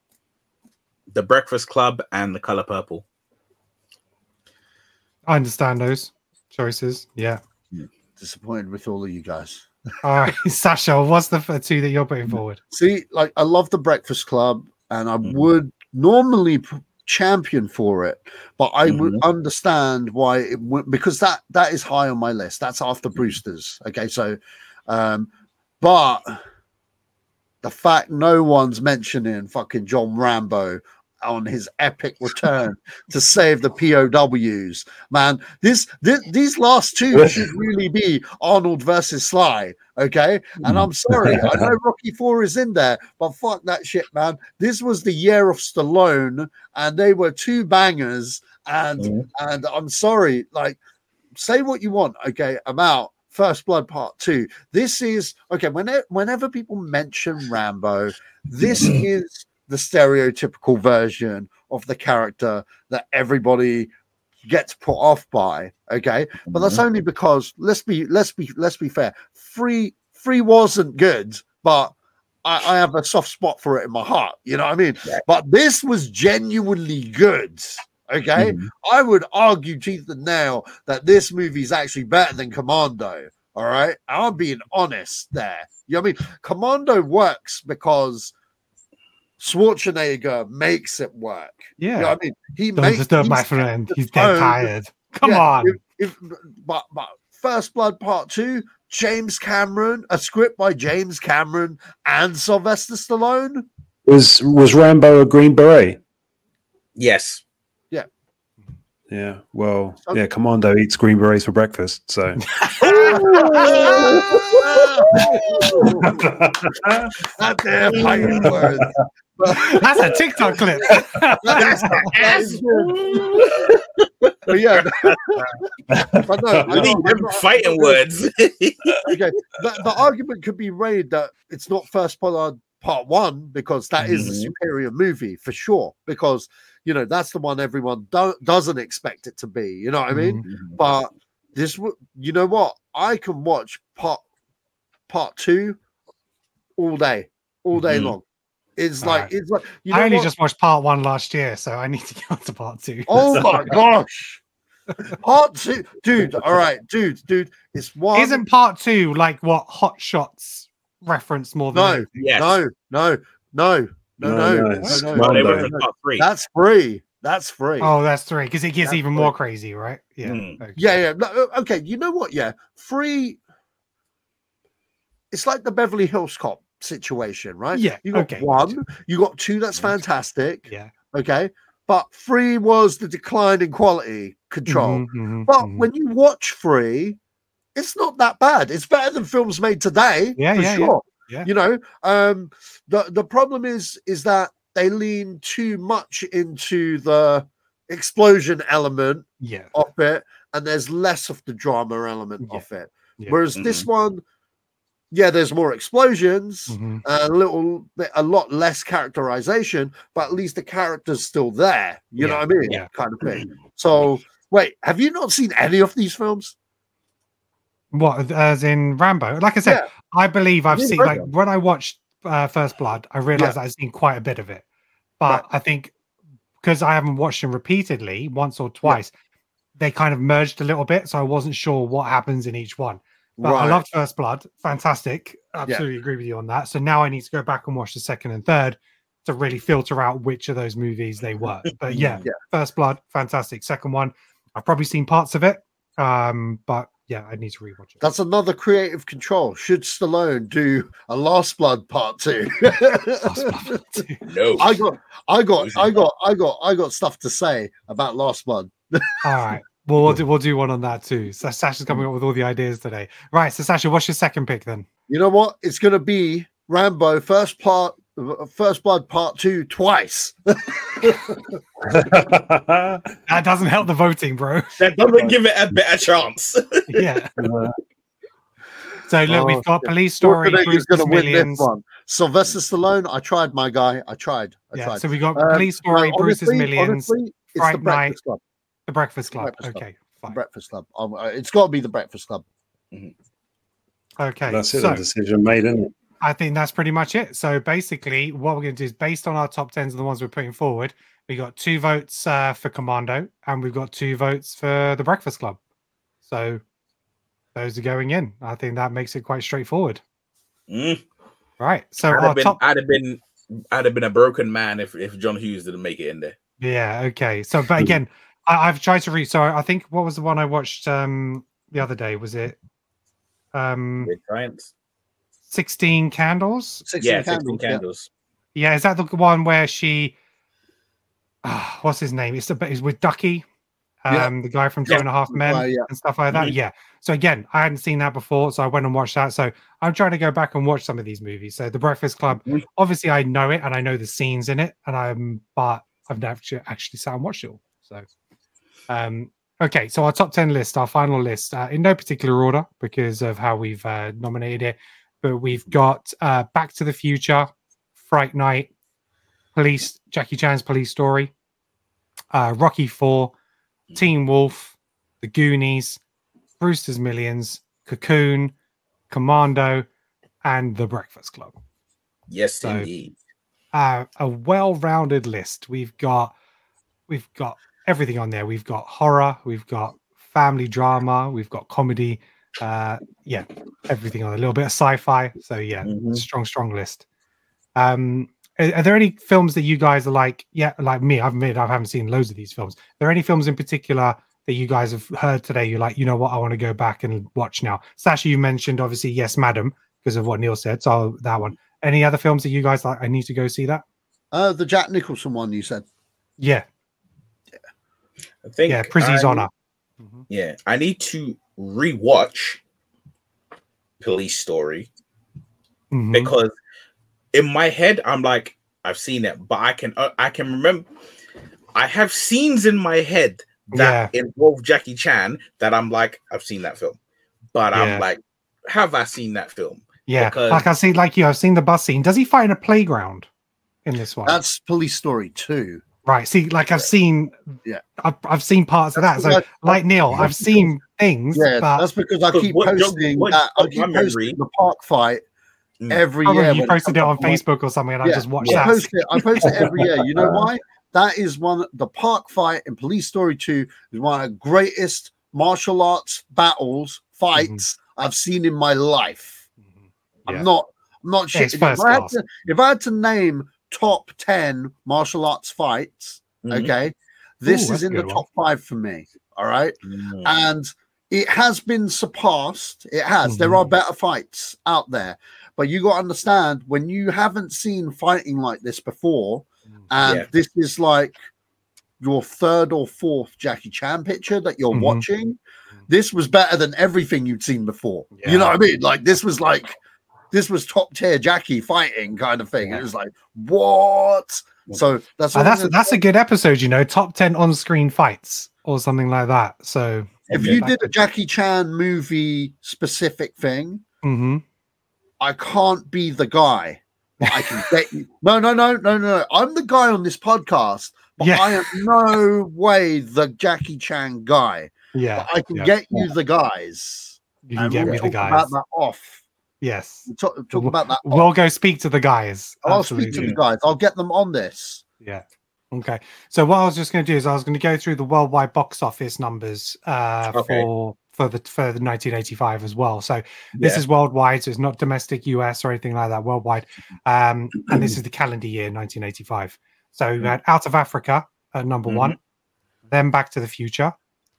The Breakfast Club and The Color Purple. I understand those choices. Yeah. Disappointed with all of you guys. All right, Sasha, what's the 2 that you're putting forward? See, like I love The Breakfast Club, and I would normally champion for it, but I would understand why it would, because that is high on my list. That's after Brewster's. Okay, so, but the fact no one's mentioning fucking John Rambo on his epic return to save the POWs. Man, these last two should really be Arnold versus Sly. Okay, and I'm sorry, I know Rocky IV is in there, but fuck that shit, man. This was the year of Stallone, and they were two bangers. And I'm sorry, like, say what you want, okay, about First Blood Part 2. This is okay. Whenever people mention Rambo, this is the stereotypical version of the character that everybody gets put off by. Okay, but that's only because let's be fair. Free wasn't good, but I have a soft spot for it in my heart. You know what I mean? Yeah. But this was genuinely good. Okay, I would argue tooth and nail that this movie is actually better than Commando. All right, I'm being honest there. You know what I mean? Commando works because Schwarzenegger makes it work. Yeah, you know what I mean? Don't disturb my friend. He's dead tired. Come on. But First Blood Part 2, James Cameron, a script by James Cameron and Sylvester Stallone. Was Rambo a Green Beret? Yes. Yeah, well, yeah, Commando eats Green Berets for breakfast, so. That's a TikTok clip. But yeah, but no, I think them fighting words. Okay, the argument could be made that it's not First Blood Part 1 because that is a superior movie for sure, because you know that's the one everyone doesn't expect it to be. You know what I mean? But this, you know what? I can watch part 2 all day long. It's like you know I only just watched Part 1 last year, so I need to get on to Part 2. Oh my gosh. Part 2, dude. All right, dude. It's one. Isn't Part 2 like what Hot Shots referenced more than? No. That's free. Oh, that's 3 because it gets even more crazy, right? Yeah. Okay. Yeah. Okay. You know what? Yeah, free. It's like the Beverly Hills Cop situation, right? Yeah. You got 1, you got 2. That's fantastic. Yeah. Okay. But 3 was the decline in quality control. But when you watch 3, it's not that bad. It's better than films made today. For sure. Yeah. You know, the problem is that they lean too much into the explosion element of it, and there's less of the drama element of it. Yeah. Whereas this one, there's more explosions, a lot less characterization, but at least the character's still there. You know what I mean? Kind of thing. So, wait, have you not seen any of these films? What, as in Rambo? Like I said, I believe I've seen, like, when I watched First Blood, I realized that I've seen quite a bit of it. But I think because I haven't watched them repeatedly, once or twice, they kind of merged a little bit. So I wasn't sure what happens in each one. But I loved First Blood. Fantastic. Absolutely agree with you on that. So now I need to go back and watch the second and third to really filter out which of those movies they were. But First Blood, fantastic. Second one, I've probably seen parts of it. But yeah, I need to rewatch it. That's another creative control. Should Stallone do a Last Blood Part 2? No. I got stuff to say about Last Blood. All right. Well, we'll do one on that too. So Sasha's coming up with all the ideas today. Right. So Sasha, what's your second pick then? You know what? It's going to be Rambo First Blood Part 2 twice. That doesn't help the voting, bro. That doesn't give it a better chance. Yeah. So look, we've got Police Story, Bruce's Millions. Sylvester Stallone, I tried, my guy. I tried. So we got Police Story, Bruce's Millions, honestly, it's the Breakfast Club. The Breakfast Club. Okay, fine. Breakfast Club. It's got to be the Breakfast Club. Okay, that's it. The decision made, isn't it? I think that's pretty much it. So basically, what we're going to do is, based on our top 10s of the ones we're putting forward, we got 2 votes for Commando, and we've got 2 votes for the Breakfast Club. So those are going in. I think that makes it quite straightforward. Right. So I'd have been a broken man if John Hughes didn't make it in there. Yeah. Okay. So, but again, I've tried to read. So I think what was the one I watched the other day? Was it? Giants. 16 Candles. 16 Candles. Yeah, is that the one where she what's his name? It's with Ducky, the guy from 2.5 Men and stuff like that. Yeah. So again, I hadn't seen that before, so I went and watched that. So I'm trying to go back and watch some of these movies. So The Breakfast Club, obviously I know it and I know the scenes in it, but I've never actually sat and watched it all. So, okay. So our top 10 list, our final list, in no particular order because of how we've nominated it, but we've got Back to the Future, Fright Night, Jackie Chan's Police Story, Rocky IV, Teen Wolf, The Goonies, Brewster's Millions, Cocoon, Commando, and The Breakfast Club. Yes, indeed. A well-rounded list. We've got everything on there. We've got horror, we've got family drama, we've got comedy. Everything on a little bit of sci-fi. So strong list. Are there any films that you guys are like me? I haven't seen loads of these films. Are there any films in particular that you guys have heard today? You're like, you know what, I want to go back and watch now. Sasha, you mentioned obviously Yes, Madam, because of what Neil said. So that one. Any other films that you guys like? I need to go see that. The Jack Nicholson one you said. Yeah. I think. Prizzy's Honor. Yeah, I need to rewatch Police Story because in my head I'm like, I've seen it, but I can remember. I have scenes in my head that involve Jackie Chan that I'm like, I've seen that film, but I'm like, have I seen that film? Yeah, because, like I see, like you, I've seen the bus scene. Does he fight in a playground in this one? That's Police Story 2. Right. See, like I've seen, I've seen parts of that. So, like Neil, I've seen things. Yeah, but that's because I keep posting the park fight every year. You posted it on Facebook or something, and I just watched that. I post it every year. You know why? That is the park fight in Police Story 2 is one of the greatest martial arts fights I've seen in my life. I'm not shitting. If I had to name top 10 martial arts fights, okay, this is in the top 5 for me. All right, and it has been surpassed. It has. There are better fights out there, but you got to understand when you haven't seen fighting like this before, and this is like your third or fourth Jackie Chan picture that you're watching. This was better than everything you'd seen before. You know what I mean? Like this was top tier Jackie fighting kind of thing. It was like, what? So that's a good episode, you know, top 10 on-screen fights or something like that. So if you did a Jackie Chan movie specific thing, I can't be the guy, but I can get you. No. I'm the guy on this podcast, but I am no way the Jackie Chan guy. Yeah, but I can get you the guys. You can get me the guys. About that off. Yes. Talk about that. We'll go speak to the guys. I'll speak to the guys. I'll get them on this. Yeah. Okay. So what I was just going to do is I was going to go through the worldwide box office numbers for the 1985 as well. So this is worldwide. So it's not domestic US or anything like that. Worldwide. And this is the calendar year 1985. So we had Out of Africa at number 1, then Back to the Future,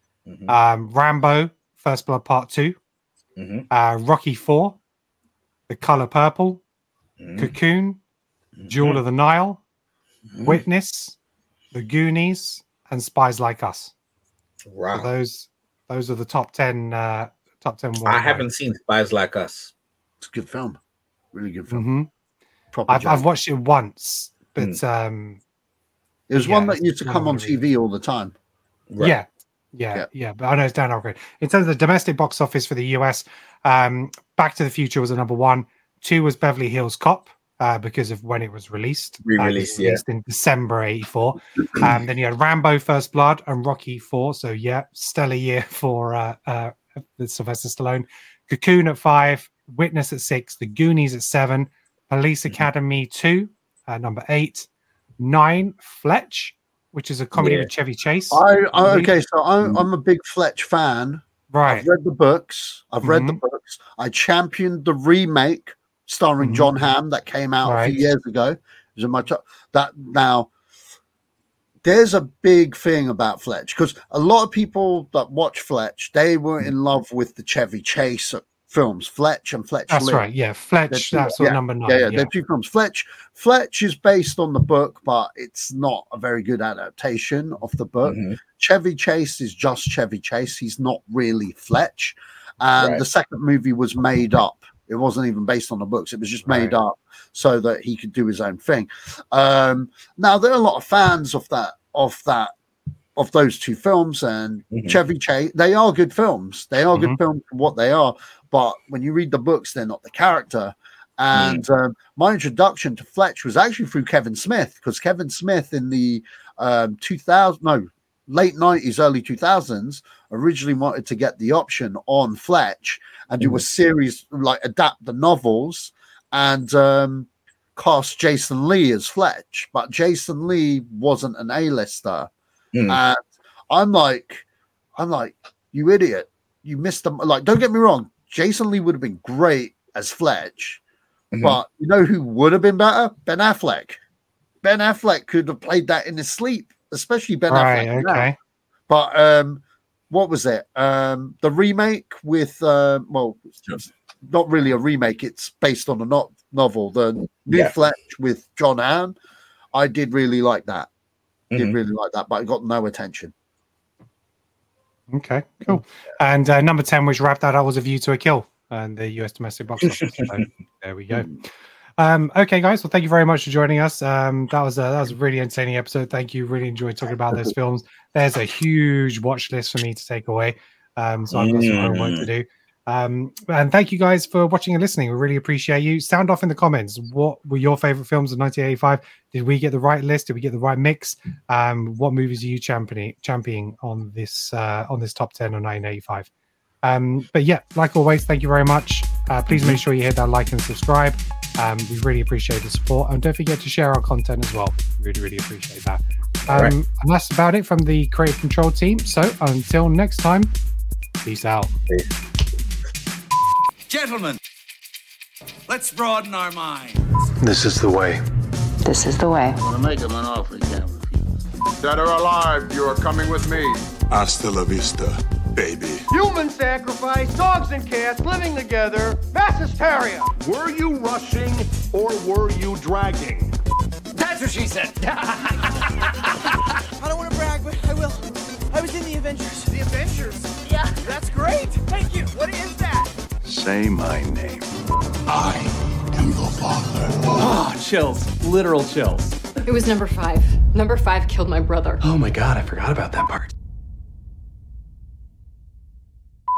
Rambo: First Blood Part 2, Rocky IV, The Color Purple, Cocoon, Jewel of the Nile, Witness, The Goonies, and Spies Like Us. Wow. So those are the top 10. Top 10. I haven't seen Spies Like Us. It's a good film, really good film. I've watched it once, but it was one that used to come on TV all the time. Right. Yeah. But I know it's down upgrade. In terms of the domestic box office for the US, Back to the Future was a number 1. 2 was Beverly Hills Cop because of when it was released. Released in December '84. Then you had Rambo: First Blood and Rocky IV. So stellar year for Sylvester Stallone. Cocoon at 5, Witness at 6, The Goonies at 7, Police Academy 2 at number 8, 9, Fletch, which is a comedy with Chevy Chase. So I'm a big Fletch fan. Right. I've read the books. I championed the remake starring John Hamm that came out a few years ago. It was in my now there's a big thing about Fletch because a lot of people that watch Fletch, they were in love with the Chevy Chase films, Fletch and Fletch. That's Lee. Right. Yeah, Fletch. That's number 9. Yeah, they're 2 films. Fletch is based on the book, but it's not a very good adaptation of the book. Mm-hmm. Chevy Chase is just Chevy Chase. He's not really Fletch. And the second movie was made up. It wasn't even based on the books. It was just made up so that he could do his own thing. Now there are a lot of fans of those 2 films, and Chevy Chase. They are good films. They are good films for what they are. But when you read the books, they're not the character. And my introduction to Fletch was actually through Kevin Smith, because Kevin Smith in the late 90s, early 2000s, originally wanted to get the option on Fletch and do a series, like adapt the novels and cast Jason Lee as Fletch. But Jason Lee wasn't an A-lister. And I'm like, you idiot. You missed them. Like, don't get me wrong. Jason Lee would have been great as Fletch. But you know who would have been better? Ben Affleck. Ben Affleck could have played that in his sleep. Especially Ben Affleck. Okay. But what was it? The remake with not really a remake. It's based on a novel. The new Fletch with John Hamm. I did really like that. But I got no attention. Okay, cool. And number 10, which wrapped that up, was A View to a Kill, and the US domestic box office. So there we go. Okay, guys. Well, thank you very much for joining us. That was a really entertaining episode. Thank you. Really enjoyed talking about those films. There's a huge watch list for me to take away. So I've got some homework to do. And thank you guys for watching and listening. We really appreciate you. Sound off in the comments. What were your favorite films of 1985? Did we get the right list? Did we get the right mix? What movies are you championing on this top 10 of 1985? But yeah, like always, thank you very much. Please make sure you hit that like and subscribe. We really appreciate the support, and don't forget to share our content as well. Really appreciate that. And that's about it from the Creative Control team. So until next time, peace out. Gentlemen, let's broaden our minds. This is the way. This is the way. I want to make him an offer he can't refuse. Dead or alive, you are coming with me. Hasta la vista, baby. Human sacrifice, dogs and cats living together, mass hysteria. Were you rushing or were you dragging? That's what she said. I don't want to brag, but I will. I was in the Avengers. The Avengers? Yeah. That's great. Thank you. What is that? Say my name. I am the father. Oh, chills. Literal chills. It was number 5. Number 5 killed my brother. Oh my God, I forgot about that part.